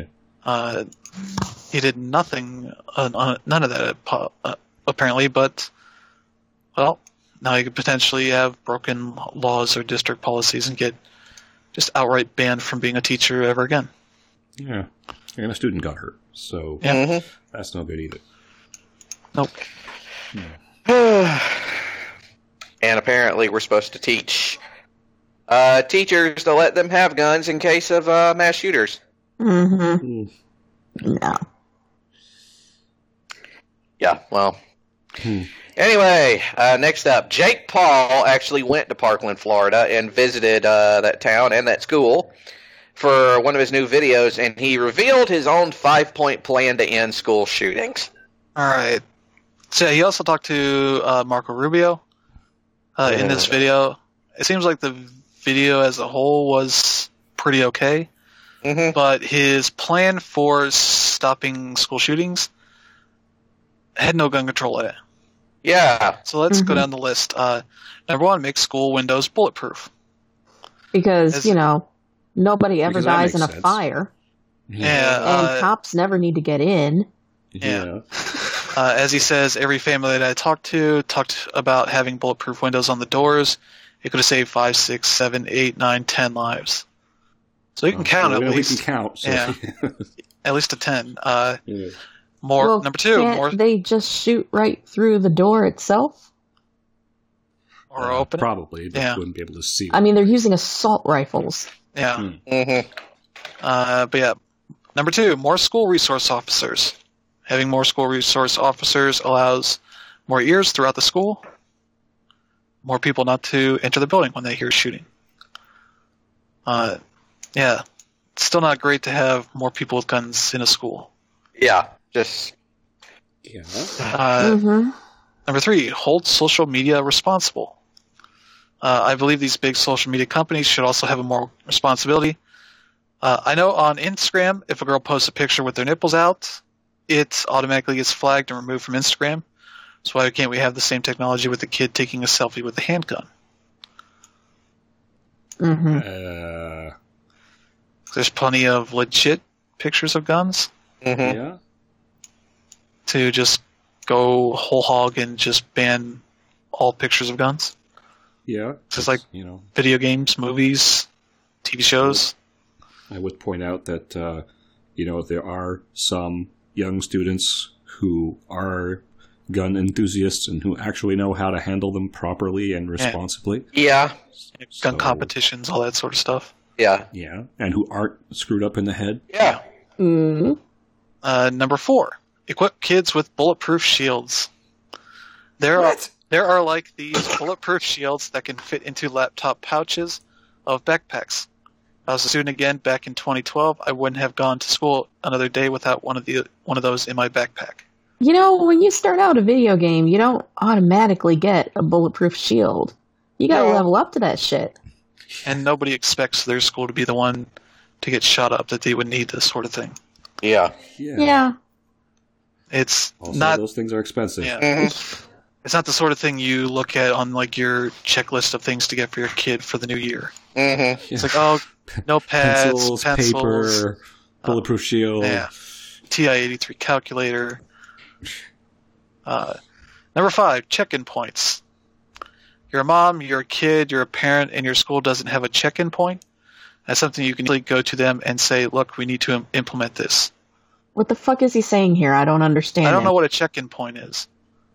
He did nothing, none of that apparently, but well, now you could potentially have broken laws or district policies and get just outright banned from being a teacher ever again. Yeah. And a student got hurt, so that's no good either. Nope. And apparently we're supposed to teach teachers to let them have guns in case of mass shooters. Mm-hmm. No. Yeah, well. Anyway, next up, Jake Paul actually went to Parkland, Florida, and visited that town and that school for one of his new videos, and he revealed his own 5-point plan to end school shootings. All right. So he also talked to Marco Rubio in this video. It seems like the video as a whole was pretty okay, but his plan for stopping school shootings had no gun control in it. Yeah. So let's go down the list. Number one, make school windows bulletproof. Because, nobody ever dies in a fire. Yeah. And cops never need to get in. Yeah. As he says, every family that I talked about having bulletproof windows on the doors. It could have saved 5, 6, 7, 8, 9, 10 lives. So you can count at least. We can count. So. Yeah. At least a 10. Number two. Can't they just shoot right through the door itself? Or open probably, but wouldn't be able to see. I mean, they're using assault rifles. Yeah. But yeah. Number two, more school resource officers. Having more school resource officers allows more ears throughout the school. More people not to enter the building when they hear shooting. Yeah. It's still not great to have more people with guns in a school. Yeah. Just. Yeah. Number three, hold social media responsible. I believe these big social media companies should also have a more responsibility. I know on Instagram, if a girl posts a picture with their nipples out, it automatically gets flagged and removed from Instagram. So why can't we have the same technology with a kid taking a selfie with a handgun? There's plenty of legit pictures of guns. Yeah. To just go whole hog and just ban all pictures of guns. Yeah. Just like video games, movies, TV shows. I would point out that there are some young students who are gun enthusiasts and who actually know how to handle them properly and responsibly. Yeah. Gun competitions, all that sort of stuff. Yeah. Yeah. And who aren't screwed up in the head. Yeah. Number four, equip kids with bulletproof shields. There are like these bulletproof shields that can fit into laptop pouches of backpacks. I was a student again back in 2012. I wouldn't have gone to school another day without one of those in my backpack. When you start out a video game, you don't automatically get a bulletproof shield. You gotta level up to that shit. And nobody expects their school to be the one to get shot up that they would need this sort of thing. Yeah. Yeah. It's also, not. Those things are expensive. Yeah. It's not the sort of thing you look at on like your checklist of things to get for your kid for the new year. It's like, notepads, pencils, paper, bulletproof shield, TI-83 calculator. Number 5, check-in points. You're a mom, you're a kid, you're a parent, and your school doesn't have a check-in point. That's something you can easily go to them and say, look, we need to implement this. What the fuck is he saying here? I don't understand. I don't know what a check-in point is.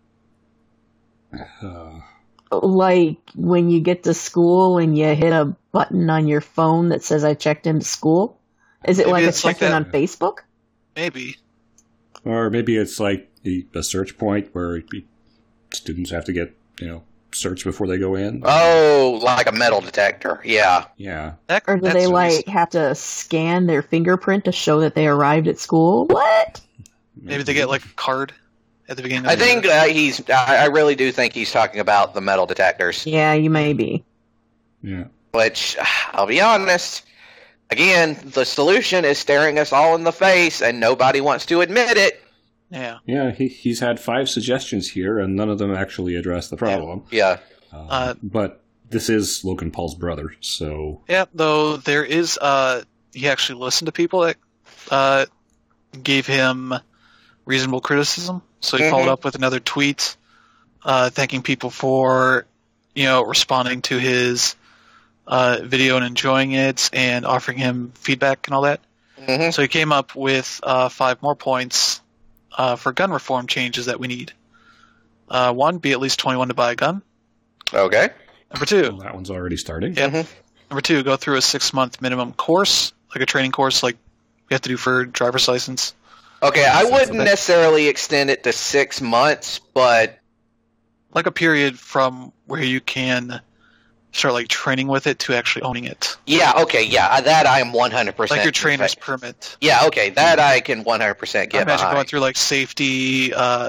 Like when you get to school and you hit a button on your phone that says I checked into school? Is it like a check-in on Facebook? Maybe. Or maybe it's like a search point where students have to get, searched before they go in. Oh, like a metal detector. Yeah. Yeah. Or do they have to scan their fingerprint to show that they arrived at school? What? Maybe they get like a card at the beginning of I think I really do think he's talking about the metal detectors. Yeah, you may be. Yeah. Which, I'll be honest, again, the solution is staring us all in the face and nobody wants to admit it. Yeah. Yeah, he's had 5 suggestions here and none of them actually address the problem. Yeah. But this is Logan Paul's brother, so... Yeah, though there is... he actually listened to people that gave him reasonable criticism. So he followed up with another tweet thanking people for, responding to his video and enjoying it and offering him feedback and all that. Mm-hmm. So he came up with 5 more points for gun reform changes that we need. 1, be at least 21 to buy a gun. Okay. Number 2. Well, that one's already starting. Yeah. Mm-hmm. Number 2, go through a 6-month minimum course, like a training course like we have to do for driver's license. Okay, I wouldn't necessarily extend it to 6 months, but... Like a period from where you can start like training with it to actually owning it. Yeah, okay, yeah, that I am 100%. Like your trainer's permit. Yeah, okay, that I can 100% get I imagine behind. going through like safety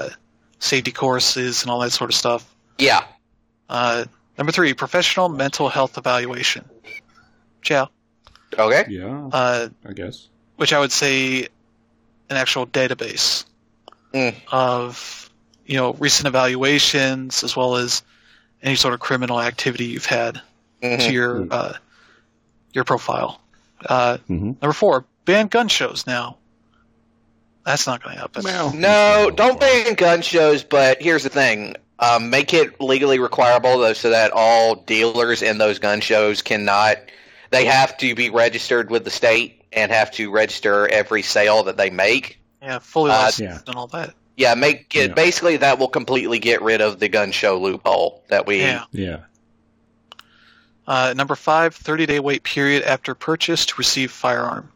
courses and all that sort of stuff. Yeah. Number 3, professional mental health evaluation. Ciao. Okay. Yeah, I guess. Which I would say an actual database of, recent evaluations as well as any sort of criminal activity you've had to your profile. Number 4, ban gun shows now. That's not going to happen. Well, No, don't ban gun shows, but here's the thing. Make it legally requirable, though, so that all dealers in those gun shows they have to be registered with the state and have to register every sale that they make. Yeah, fully licensed and all that. Yeah, basically that will completely get rid of the gun show loophole that we... Yeah. Number 5, 30-day wait period after purchase to receive firearm.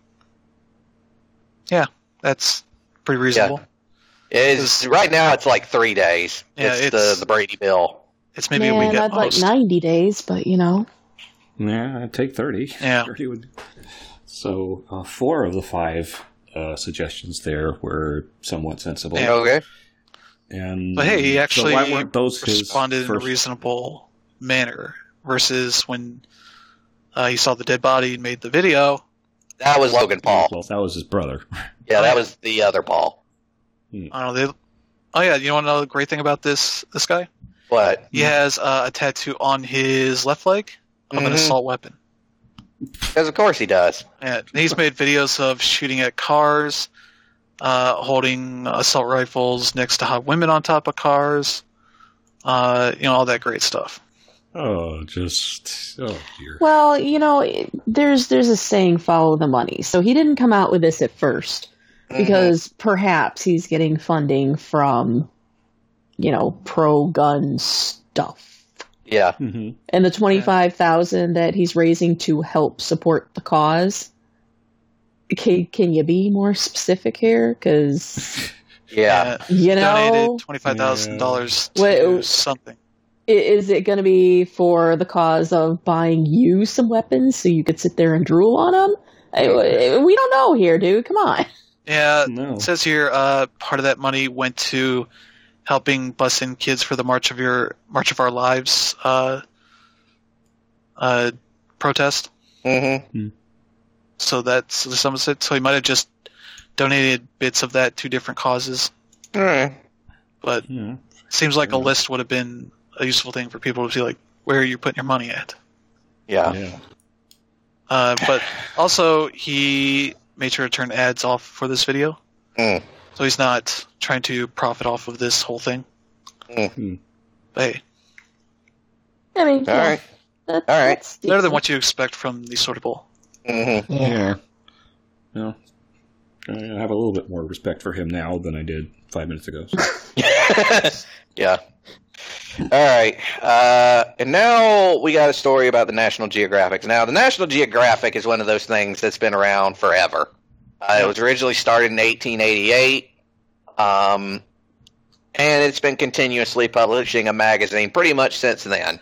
Yeah, that's pretty reasonable. Right now it's like 3 days. Yeah, it's the Brady Bill. It's maybe a week at I'd like most. 90 days, but Yeah, I'd take 30. Yeah. 30 would... So 4 of the 5 suggestions there were somewhat sensible. Yeah. Okay. But hey, he actually why weren't those responded in a reasonable manner versus when he saw the dead body and made the video. That was Logan Paul. Well, that was his brother. Yeah, that was the other Paul. I don't know. You want to know the great thing about this guy? What? He has a tattoo on his left leg of an assault weapon. Because of course he does. Yeah, he's made videos of shooting at cars, holding assault rifles next to hot women on top of cars, all that great stuff. Oh dear. well, there's a saying, follow the money. So he didn't come out with this at first because perhaps he's getting funding from, pro-gun stuff. Yeah. Mm-hmm. And the $25,000 that he's raising to help support the cause. Can you be more specific here? Because Yeah. Donated $25,000 to something. Is it going to be for the cause of buying you some weapons so you could sit there and drool on them? We don't know here, dude. Come on. Yeah, No. It says here part of that money went to helping bus in kids for the March of Our Lives protest. Mm-hmm. So that's some of it. So he might have just donated bits of that to different causes. All right. But it seems like a list would have been a useful thing for people to see, like, where are you putting your money at? Yeah. But also, he made sure to turn ads off for this video. So he's not trying to profit off of this whole thing. But hey. I mean, All right. All right. Better than what you expect from these sort of people. Mm-hmm. Yeah. Well, I have a little bit more respect for him now than I did 5 minutes ago. So. Yeah. All right. And now we got a story about the National Geographic. Now, the National Geographic is one of those things that's been around forever. It was originally started in 1888, and it's been continuously publishing a magazine pretty much since then.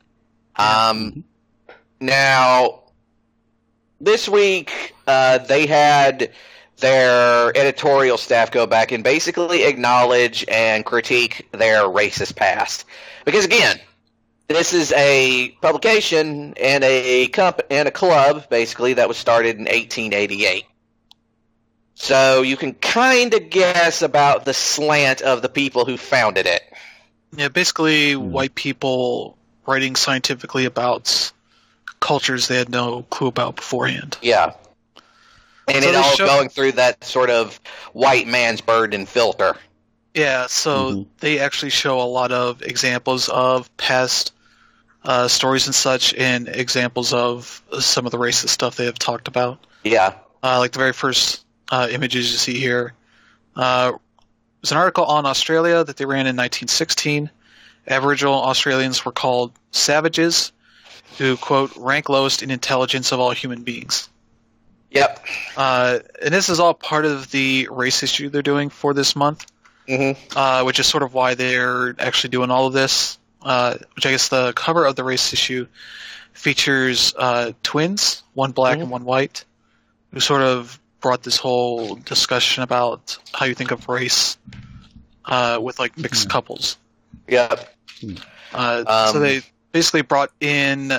Now, this week, they had their editorial staff go back and basically acknowledge and critique their racist past. Because again, this is a publication and a club, basically, that was started in 1888. So you can kind of guess about the slant of the people who founded it. Yeah, basically white people writing scientifically about cultures they had no clue about beforehand. Yeah. And So it they all show- going through that sort of white man's burden filter. Yeah, so they actually show a lot of examples of past stories and such, and examples of some of the racist stuff they have talked about. Yeah. Like the very first images you see here. There's an article on Australia that they ran in 1916. Aboriginal Australians were called savages, who, quote, rank lowest in intelligence of all human beings. Yep. And this is all part of the race issue they're doing for this month, which is sort of why they're actually doing all of this. Which I guess the cover of the race issue features twins, one black and one white, who sort of brought this whole discussion about how you think of race with like mixed couples. Yep. So they basically brought in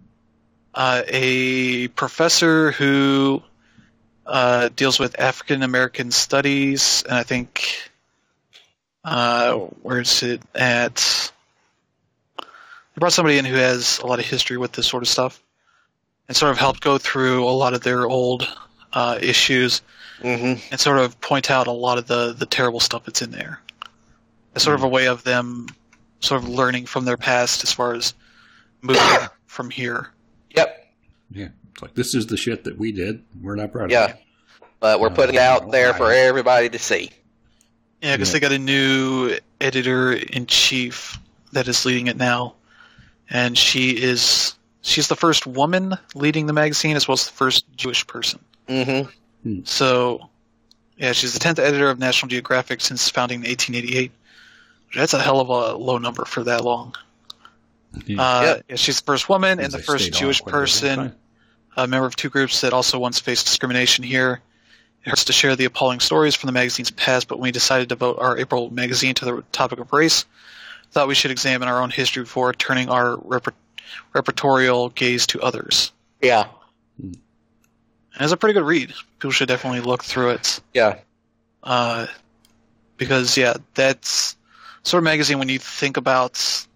a professor who deals with African American studies, and I think where is it at? They brought somebody in who has a lot of history with this sort of stuff, and sort of helped go through a lot of their old issues, and sort of point out a lot of the terrible stuff that's in there. It's sort of a way of them sort of learning from their past as far as moving from here. Yep. Yeah. It's like, this is the shit that we did. We're not proud of Yeah. it. But we're putting it out there for everybody to see. Yeah, because they got a new editor-in-chief that is leading it now. And she's the first woman leading the magazine, as well as the first Jewish person. So, yeah, she's the 10th editor of National Geographic since founding in 1888. That's a hell of a low number for that long. Yeah, she's the first woman and the first Jewish person, a member of two groups that also once faced discrimination here. It hurts to share the appalling stories from the magazine's past, but when we decided to devote our April magazine to the topic of race, thought we should examine our own history before turning our repertorial gaze to others. Yeah. And it's a pretty good read. People should definitely look through it. Yeah. Because, yeah, that's sort of magazine when you think about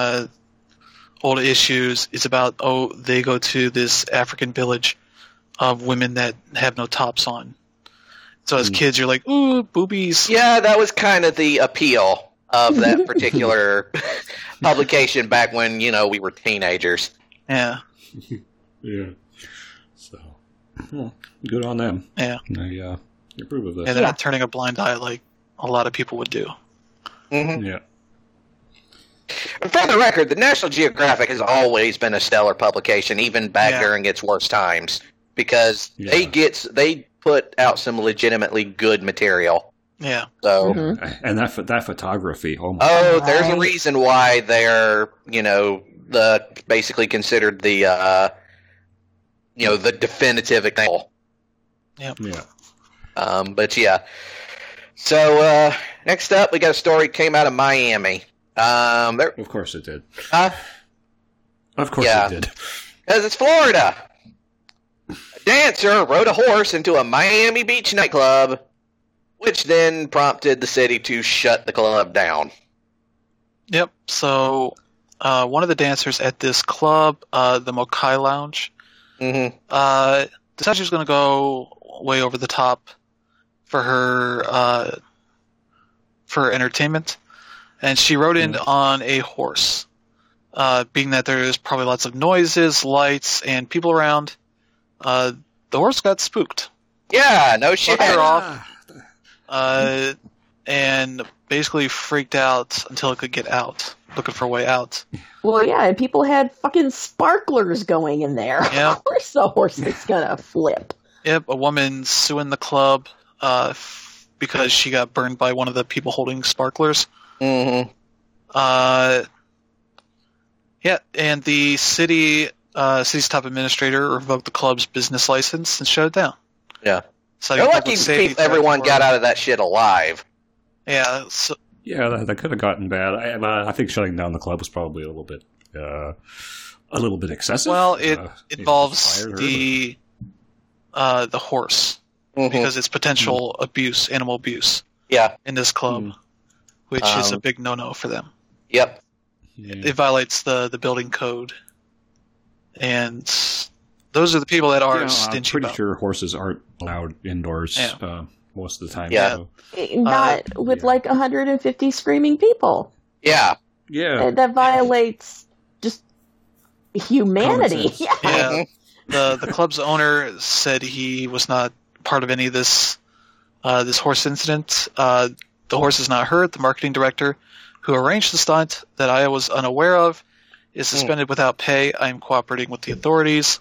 old issues, it's about, they go to this African village of women that have no tops on. So as kids, you're like, ooh, boobies. Yeah, that was kind of the appeal of that particular publication back when, we were teenagers. Yeah. Yeah. So, well, good on them. Yeah. I approve of this. Yeah, they're not turning a blind eye like a lot of people would do. Yeah. And for the record, the National Geographic has always been a stellar publication, even back during its worst times, because they put out some legitimately good material. Yeah. So, and that photography. There's a reason why they're basically considered the the definitive example. Yep. Yeah. But yeah. So next up, we got a story that came out of Miami. Of course it did. Of course it did. Because it's Florida. A dancer rode a horse into a Miami Beach nightclub, which then prompted the city to shut the club down. Yep. So one of the dancers at this club, the Mokai Lounge, decided she was going to go way over the top for her entertainment. And she rode in on a horse. Being that there's probably lots of noises, lights, and people around, the horse got spooked. Yeah, no shit. Fucked her off. And basically freaked out until it could get out, looking for a way out. Well, yeah, and people had fucking sparklers going in there. Yeah. Of course the horse is gonna flip. Yep, a woman suing the club because she got burned by one of the people holding sparklers. Yeah, and the city's top administrator revoked the club's business license and shut it down. Yeah. So they're lucky everyone got out of that shit alive. Yeah. So, yeah, that could have gotten bad. I think shutting down the club was probably a little bit excessive. Well, it involves the horse because it's potential abuse, animal abuse. Yeah. In this club, which is a big no-no for them. Yep. It violates the building code, and those are the people that are stingy. I'm pretty sure horses aren't allowed indoors most of the time. Yeah. So. Not with like 150 screaming people. Yeah. Yeah. That violates just humanity. Yeah. The club's owner said he was not part of any of this horse incident. The horse is not hurt. The marketing director who arranged the stunt that I was unaware of is suspended without pay. I am cooperating with the authorities.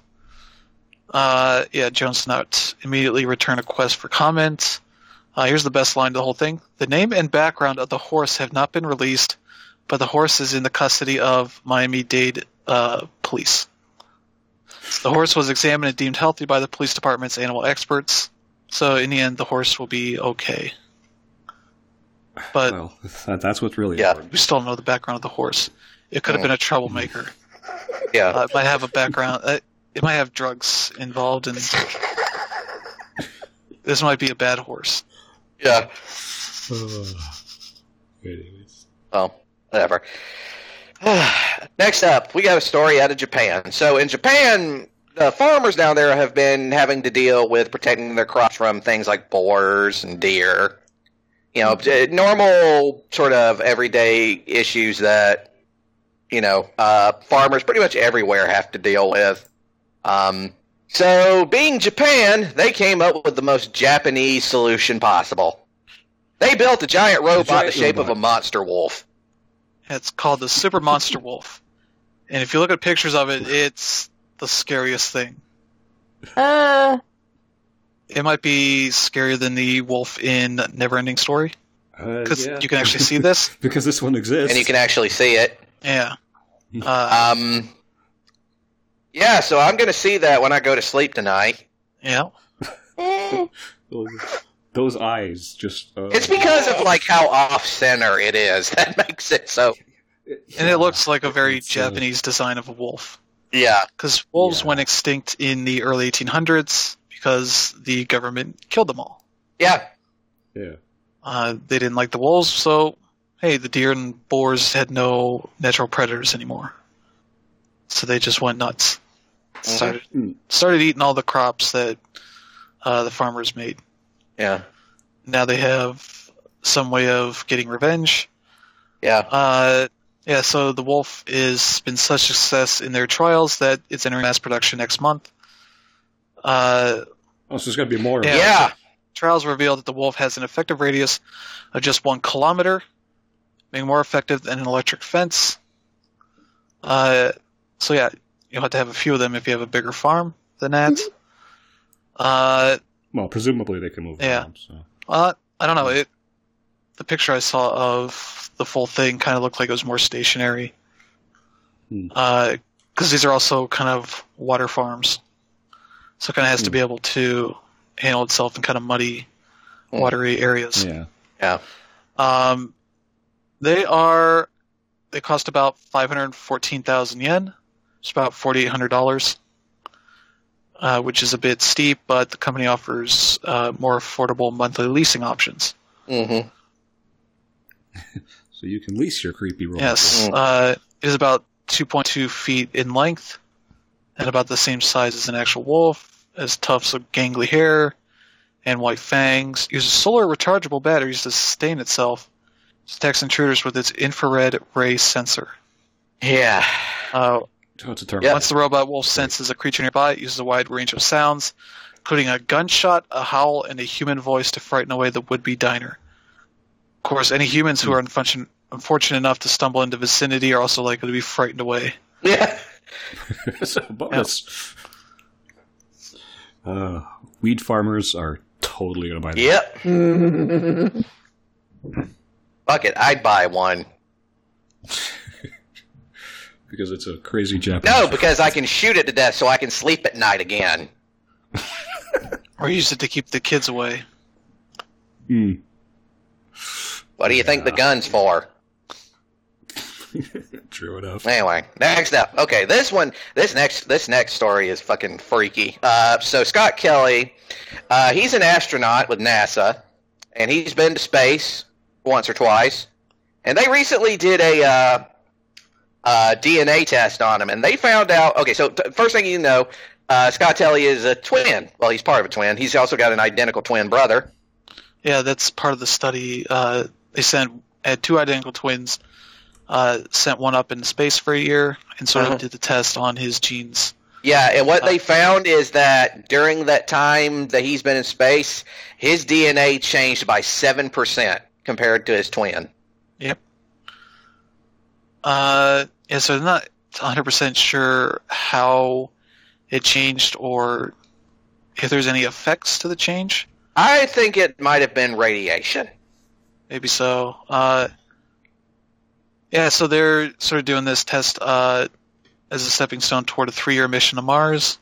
Jones did not immediately return a request for comment. Here's the best line of the whole thing. The name and background of the horse have not been released, but the horse is in the custody of Miami-Dade police. The horse was examined and deemed healthy by the police department's animal experts. So in the end, the horse will be okay. But well, that's what's really important. We still don't know the background of the horse. It could have been a troublemaker. Yeah. It might have a background. It might have drugs involved, and this might be a bad horse. Yeah. Anyways. Oh, whatever. Next up, we got a story out of Japan. So in Japan, the farmers down there have been having to deal with protecting their crops from things like boars and deer. You know, normal sort of everyday issues that, farmers pretty much everywhere have to deal with. So being Japan, they came up with the most Japanese solution possible. They built a giant robot in the shape of a monster wolf. It's called the Super Monster Wolf. And if you look at pictures of it, it's the scariest thing. It might be scarier than the wolf in Neverending Story. Because you can actually see this. Because this one exists. And you can actually see it. Yeah. So I'm going to see that when I go to sleep tonight. Yeah. Those eyes just... It's because of how off-center it is. That makes it so... And it looks like a very Japanese design of a wolf. Yeah. Because wolves went extinct in the early 1800s because the government killed them all. Yeah. Yeah. They didn't like the wolves, so, hey, the deer and boars had no natural predators anymore. So they just went nuts. Started eating all the crops that the farmers made. Yeah. Now they have some way of getting revenge. Yeah. So the wolf has been such a success in their trials that it's entering mass production next month. So there's going to be more. Yeah. Trials revealed that the wolf has an effective radius of just 1 kilometer, being more effective than an electric fence. You'll have to have a few of them if you have a bigger farm than that. Well, presumably they can move around. So. I don't know. The picture I saw of the full thing kind of looked like it was more stationary. Because these are also kind of water farms. So it kind of has to be able to handle itself in kind of muddy, watery areas. Yeah. Yeah. They cost about 514,000 yen. It's about $4,800. Which is a bit steep, but the company offers more affordable monthly leasing options. Mm-hmm. So you can lease your creepy robot. Yes. It is about 2.2 feet in length and about the same size as an actual wolf, has tufts of gangly hair and white fangs, uses solar rechargeable batteries to sustain itself, detects intruders with its infrared ray sensor. Yeah. It's a term. Once the robot wolf senses a creature nearby, it uses a wide range of sounds, including a gunshot, a howl, and a human voice to frighten away the would-be diner. Of course, any humans who are unfortunate enough to stumble into the vicinity are also likely to be frightened away. Yeah. So bonus. Weed farmers are totally going to buy that. Yep. Fuck it, I'd buy one. Because it's a crazy Japanese. No, because I can shoot it to death so I can sleep at night again. Or use it to keep the kids away. What do you think the gun's for? True enough. Anyway, next up. Okay, this next story is fucking freaky. So Scott Kelly, he's an astronaut with NASA, and he's been to space once or twice. And they recently did a DNA test on him, and they found out. Okay, so first thing you know, Scott Kelly is a twin. Well, he's part of a twin. He's also got an identical twin brother. Yeah, that's part of the study. They had two identical twins, sent one up into space for a year, and sort of did the test on his genes. Yeah, and what they found is that during that time that he's been in space, his DNA changed by 7% compared to his twin. Yep. So I'm not 100% sure how it changed or if there's any effects to the change. I think it might have been radiation. Maybe so. So they're sort of doing this test as a stepping stone toward a 3-year mission to Mars.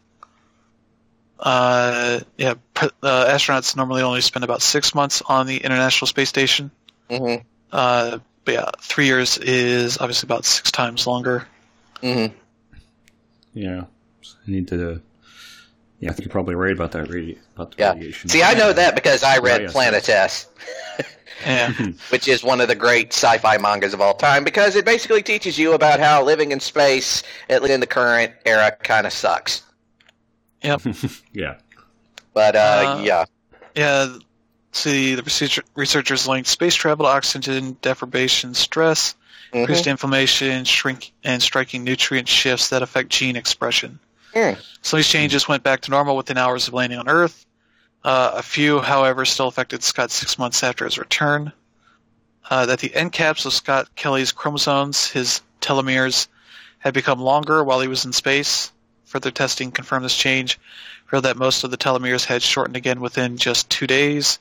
Astronauts normally only spend about 6 months on the International Space Station. Mm-hmm. But yeah, 3 years is obviously about 6 times longer. Mm-hmm. Yeah. I need to... Yeah, I think you're probably right about that radiation. See, I know that because I read Planet S. Yeah. Which is one of the great sci-fi mangas of all time, because it basically teaches you about how living in space, at least in the current era, kind of sucks. Yep. Yeah. But, yeah. Yeah, see, the researchers linked space travel to oxygen deprivation stress, increased inflammation, and striking nutrient shifts that affect gene expression. Some of these changes went back to normal within hours of landing on Earth. A few, however, still affected Scott 6 months after his return. That the end caps of Scott Kelly's chromosomes, his telomeres, had become longer while he was in space. Further testing confirmed this change, revealed that most of the telomeres had shortened again within just 2 days.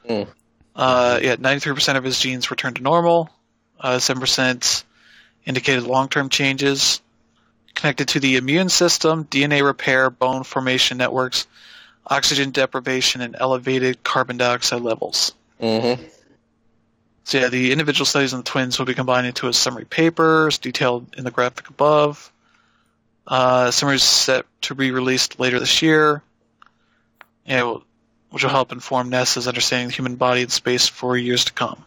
93% of his genes returned to normal. 7% indicated long-term changes. Connected to the immune system, DNA repair, bone formation networks, oxygen deprivation, and elevated carbon dioxide levels. Mm-hmm. So yeah, the individual studies on the twins will be combined into a summary paper, as detailed in the graphic above. Summary is set to be released later this year, which will help inform NASA's understanding of the human body in space for years to come.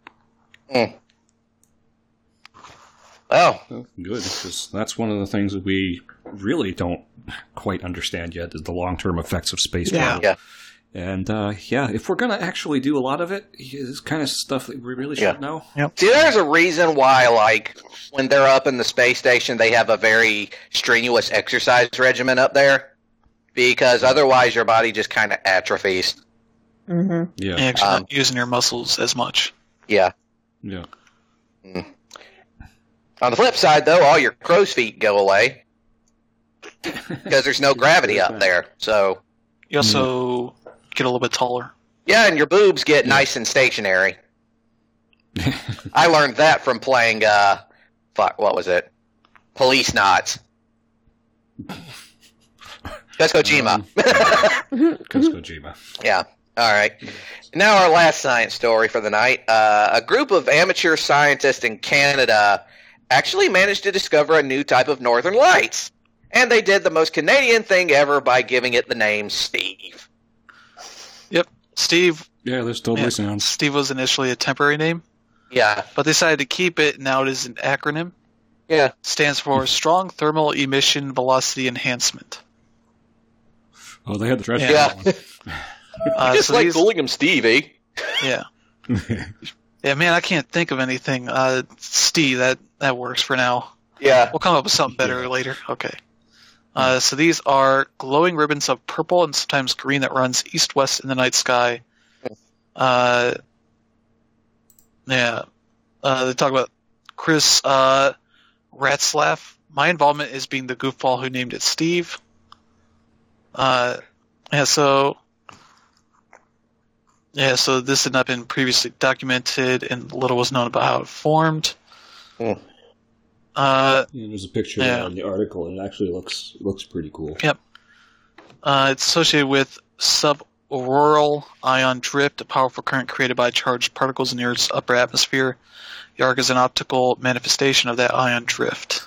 Oh, good, because that's one of the things that we really don't quite understand yet, is the long-term effects of space travel. Yeah. And, if we're going to actually do a lot of it, it's kind of stuff that we really should know. Yep. See, there's a reason why, like, when they're up in the space station, they have a very strenuous exercise regimen up there, because otherwise your body just kind of atrophies. Mm-hmm. Yeah. Yeah, 'cause you're not using your muscles as much. Yeah. Yeah. On the flip side, though, all your crow's feet go away because there's no gravity up there. So You also get a little bit taller. yeah, and your boobs get nice and stationary. I learned that from playing, what was it? Police Knots. Let's go, Kojima. Kojima. Yeah. All right. Now our last science story for the night. A group of amateur scientists in Canada actually managed to discover a new type of northern lights. And they did the most Canadian thing ever by giving it the name Steve. Yep. Steve. Yeah, there's totally sounds. Steve was initially a temporary name. Yeah. But they decided to keep it, and now it is an acronym. Yeah. It stands for Strong Thermal Emission Velocity Enhancement. Oh, they had the treasure. Yeah. Just like calling him Steve, eh? Yeah. Yeah, man, I can't think of anything. Steve, that works for now. Yeah. We'll come up with something better later. Okay. So these are glowing ribbons of purple and sometimes green that runs east-west in the night sky. They talk about Chris Ratzlaff. My involvement is being the goofball who named it Steve. So this had not been previously documented, and little was known about how it formed. There's a picture there in the article, and it actually looks pretty cool. Yep. It's associated with suborauroral ion drift, a powerful current created by charged particles in the Earth's upper atmosphere. The arc is an optical manifestation of that ion drift.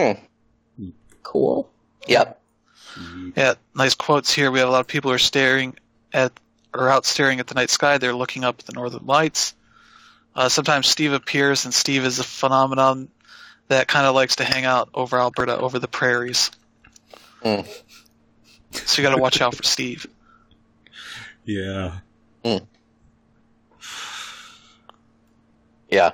Cool. Yep. Yeah, nice quotes here. We have a lot of people who are out staring at the night sky. They're looking up at the northern lights. Sometimes Steve appears, and Steve is a phenomenon that kind of likes to hang out over Alberta, over the prairies. So you got to watch out for Steve. Yeah. Yeah.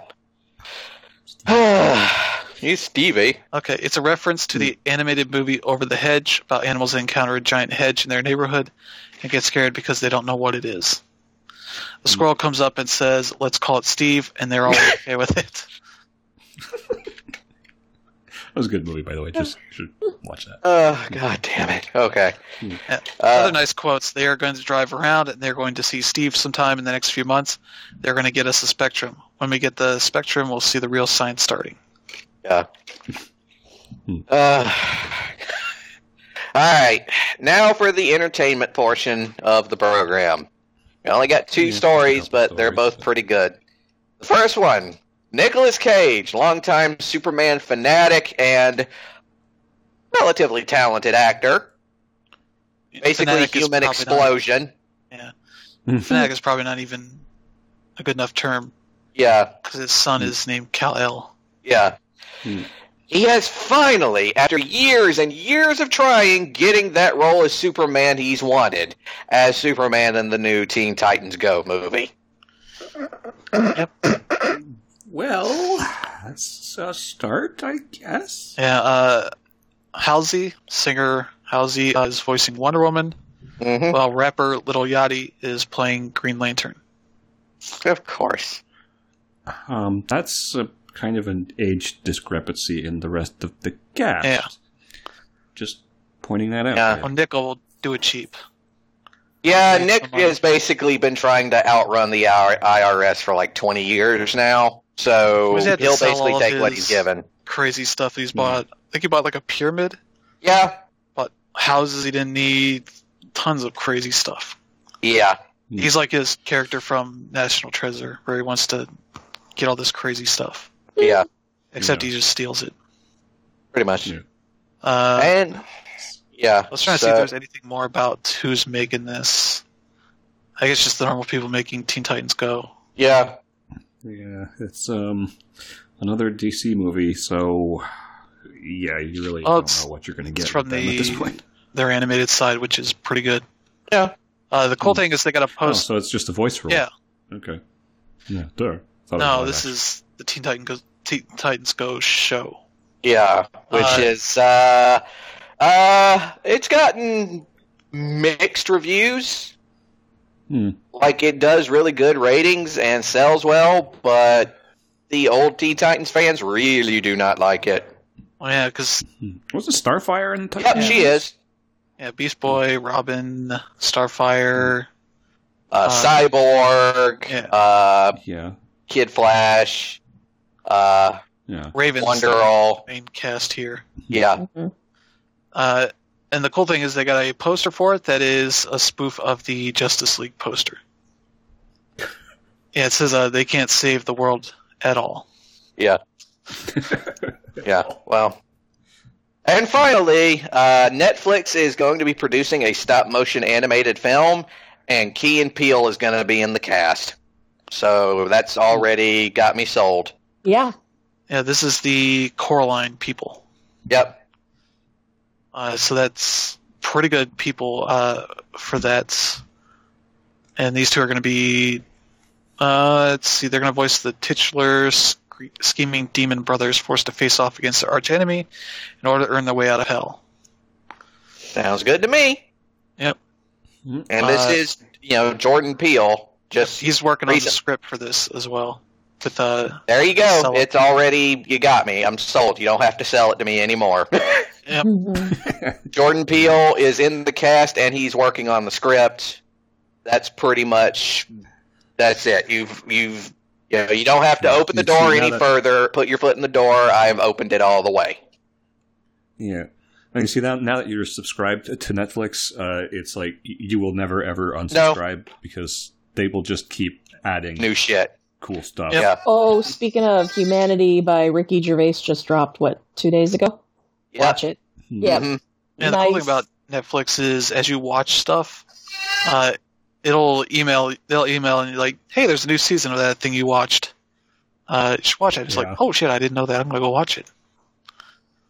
He's Stevie. Okay, it's a reference to the animated movie Over the Hedge about animals that encounter a giant hedge in their neighborhood and get scared because they don't know what it is. The squirrel comes up and says, "Let's call it Steve," and they're all okay with it. That was a good movie, by the way. Just you should watch that. God damn it. Okay. Other nice quotes. They are going to drive around and they're going to see Steve sometime in the next few months. They're going to get us a Spectrum. When we get the Spectrum, we'll see the real science starting. Yeah. All right. Now for the entertainment portion of the program. We only got two stories, but they're both pretty good. The first one, Nicolas Cage, longtime Superman fanatic and relatively talented actor. Basically, Fanatic is human probably explosion. Yeah. Fanatic is probably not even a good enough term. Yeah. Because his son is named Kal-El. Yeah. He has finally, after years and years of trying, getting that role as Superman he's wanted, as Superman in the new Teen Titans Go movie. Yep. Well, that's a start, I guess. Yeah, Halsey, singer Halsey, is voicing Wonder Woman, while rapper Lil Yachty is playing Green Lantern. Of course. That's a kind of an age discrepancy in the rest of the cast. Yeah. Just pointing that out. Yeah. Well, Nick will do it cheap. Yeah, Nick has basically been trying to outrun the IRS for like 20 years now, so He's had to he'll sell basically all take of what his he's given. Crazy stuff he's bought. I think he bought like a pyramid. Yeah. Bought houses he didn't need. Tons of crazy stuff. Yeah. He's like his character from National Treasure, where he wants to get all this crazy stuff. Yeah. Except he just steals it. Pretty much. Yeah. And, yeah. Let's try to see if there's anything more about who's making this. I guess just the normal people making Teen Titans Go. Yeah. Yeah, it's another DC movie, so yeah, you really don't know what you're going to get from with them at this point. Their animated side, which is pretty good. Yeah. The cool thing is they got a post. So it's just a voice role. Yeah. Okay. Yeah. Thought No, this is the Teen Titans Go show. Yeah, which is it's gotten mixed reviews. Like, it does really good ratings and sells well, but the old Teen Titans fans really do not like it. Oh yeah, because wasn't Starfire in the Yep, she is. Yeah, Beast Boy, Robin, Starfire, Cyborg, yeah, Kid Flash, Raven's Wonder Girl, main cast here. Yeah. And the cool thing is they got a poster for it that is a spoof of the Justice League poster. Yeah, it says they can't save the world at all. Yeah. Yeah, well. And finally, Netflix is going to be producing a stop-motion animated film, and Key and Peele is going to be in the cast. So that's already got me sold. Yeah. Yeah, this is the Coraline people. Yep. So that's pretty good people for that. And these two are going to be, let's see, they're going to voice the titular scheming demon brothers forced to face off against their arch enemy in order to earn their way out of hell. Sounds good to me. Yep. And this is, Jordan Peele. He's working on the script for this as well. With there you go. It's already, you got me. I'm sold. You don't have to sell it to me anymore. Yep. Jordan Peele is in the cast and he's working on the script. That's pretty much, that's it. You don't have to open the door any further. Put your foot in the door. I've opened it all the way. Yeah. Now you see that now that you're subscribed to Netflix, it's like you will never ever unsubscribe because they will just keep adding new shit. Cool stuff. Yep. Yeah. Oh, speaking of Humanity by Ricky Gervais just dropped, 2 days ago? Yep. Watch it. Yeah. Mm-hmm. And the cool thing about Netflix is as you watch stuff, they'll email and you're like, hey, there's a new season of that thing you watched. You should watch it. It's like, oh shit, I didn't know that. I'm going to go watch it.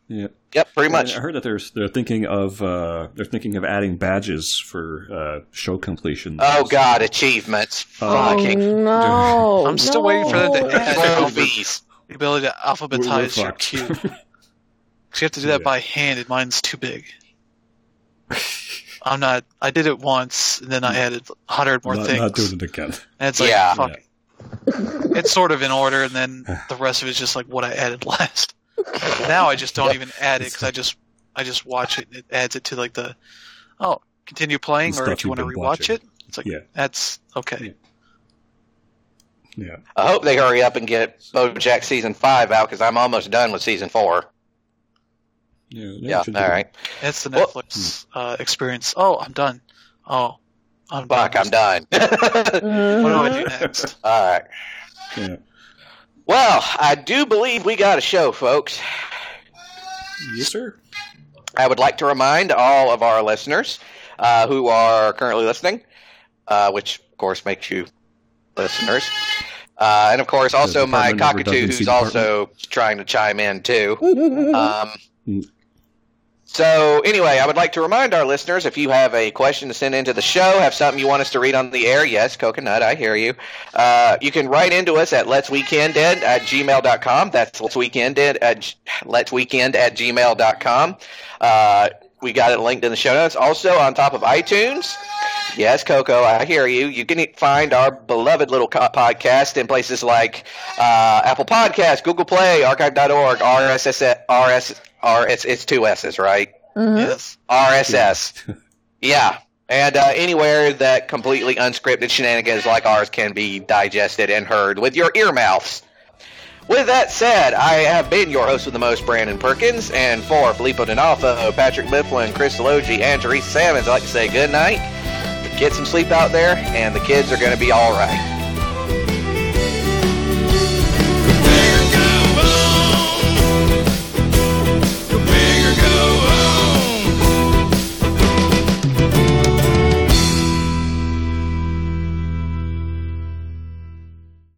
Yeah. Yep, pretty much. I heard that they're thinking of adding badges for show completion. Oh God, achievements! Fucking no! I'm still waiting for them to add trophies. the ability to alphabetize your queue. Because you have to do that by hand, and mine's too big. I did it once, and then I added 100 more things. Not doing it again. And it's like, fuck. It's sort of in order, and then the rest of it's just like what I added last. Now I just don't even add it because I just watch it. And it adds it to like continue playing, or if you want to rewatch it, it's like that's okay. Yeah. I hope they hurry up and get BoJack season 5 out because I'm almost done with season 4. Yeah. All right. It's the Netflix experience. Oh, I'm done. Oh, I'm done. What do I do next? All right. Yeah. Well, I do believe we got a show, folks. Yes, sir. I would like to remind all of our listeners who are currently listening, which, of course, makes you listeners. And, of course, also my cockatoo, who's also trying to chime in, too. So, anyway, I would like to remind our listeners, if you have a question to send into the show, have something you want us to read on the air, yes, Coconut, I hear you. You can write into us at letsweekended@gmail.com. That's letsweekend@gmail.com. We got it linked in the show notes. Also, on top of iTunes, yes, Coco, I hear you. You can find our beloved little podcast in places like Apple Podcasts, Google Play, Archive.org, it's 2 S's, right? Mm-hmm. Yes. RSS. Yeah. And anywhere that completely unscripted shenanigans like ours can be digested and heard with your earmouths. With that said, I have been your host with the most, Brandon Perkins, and for Filippo D'Onofrio, Patrick Mifflin, Chris Delogi, and Teresa Sammons, I'd like to say good night. Get some sleep out there, and the kids are going to be all right.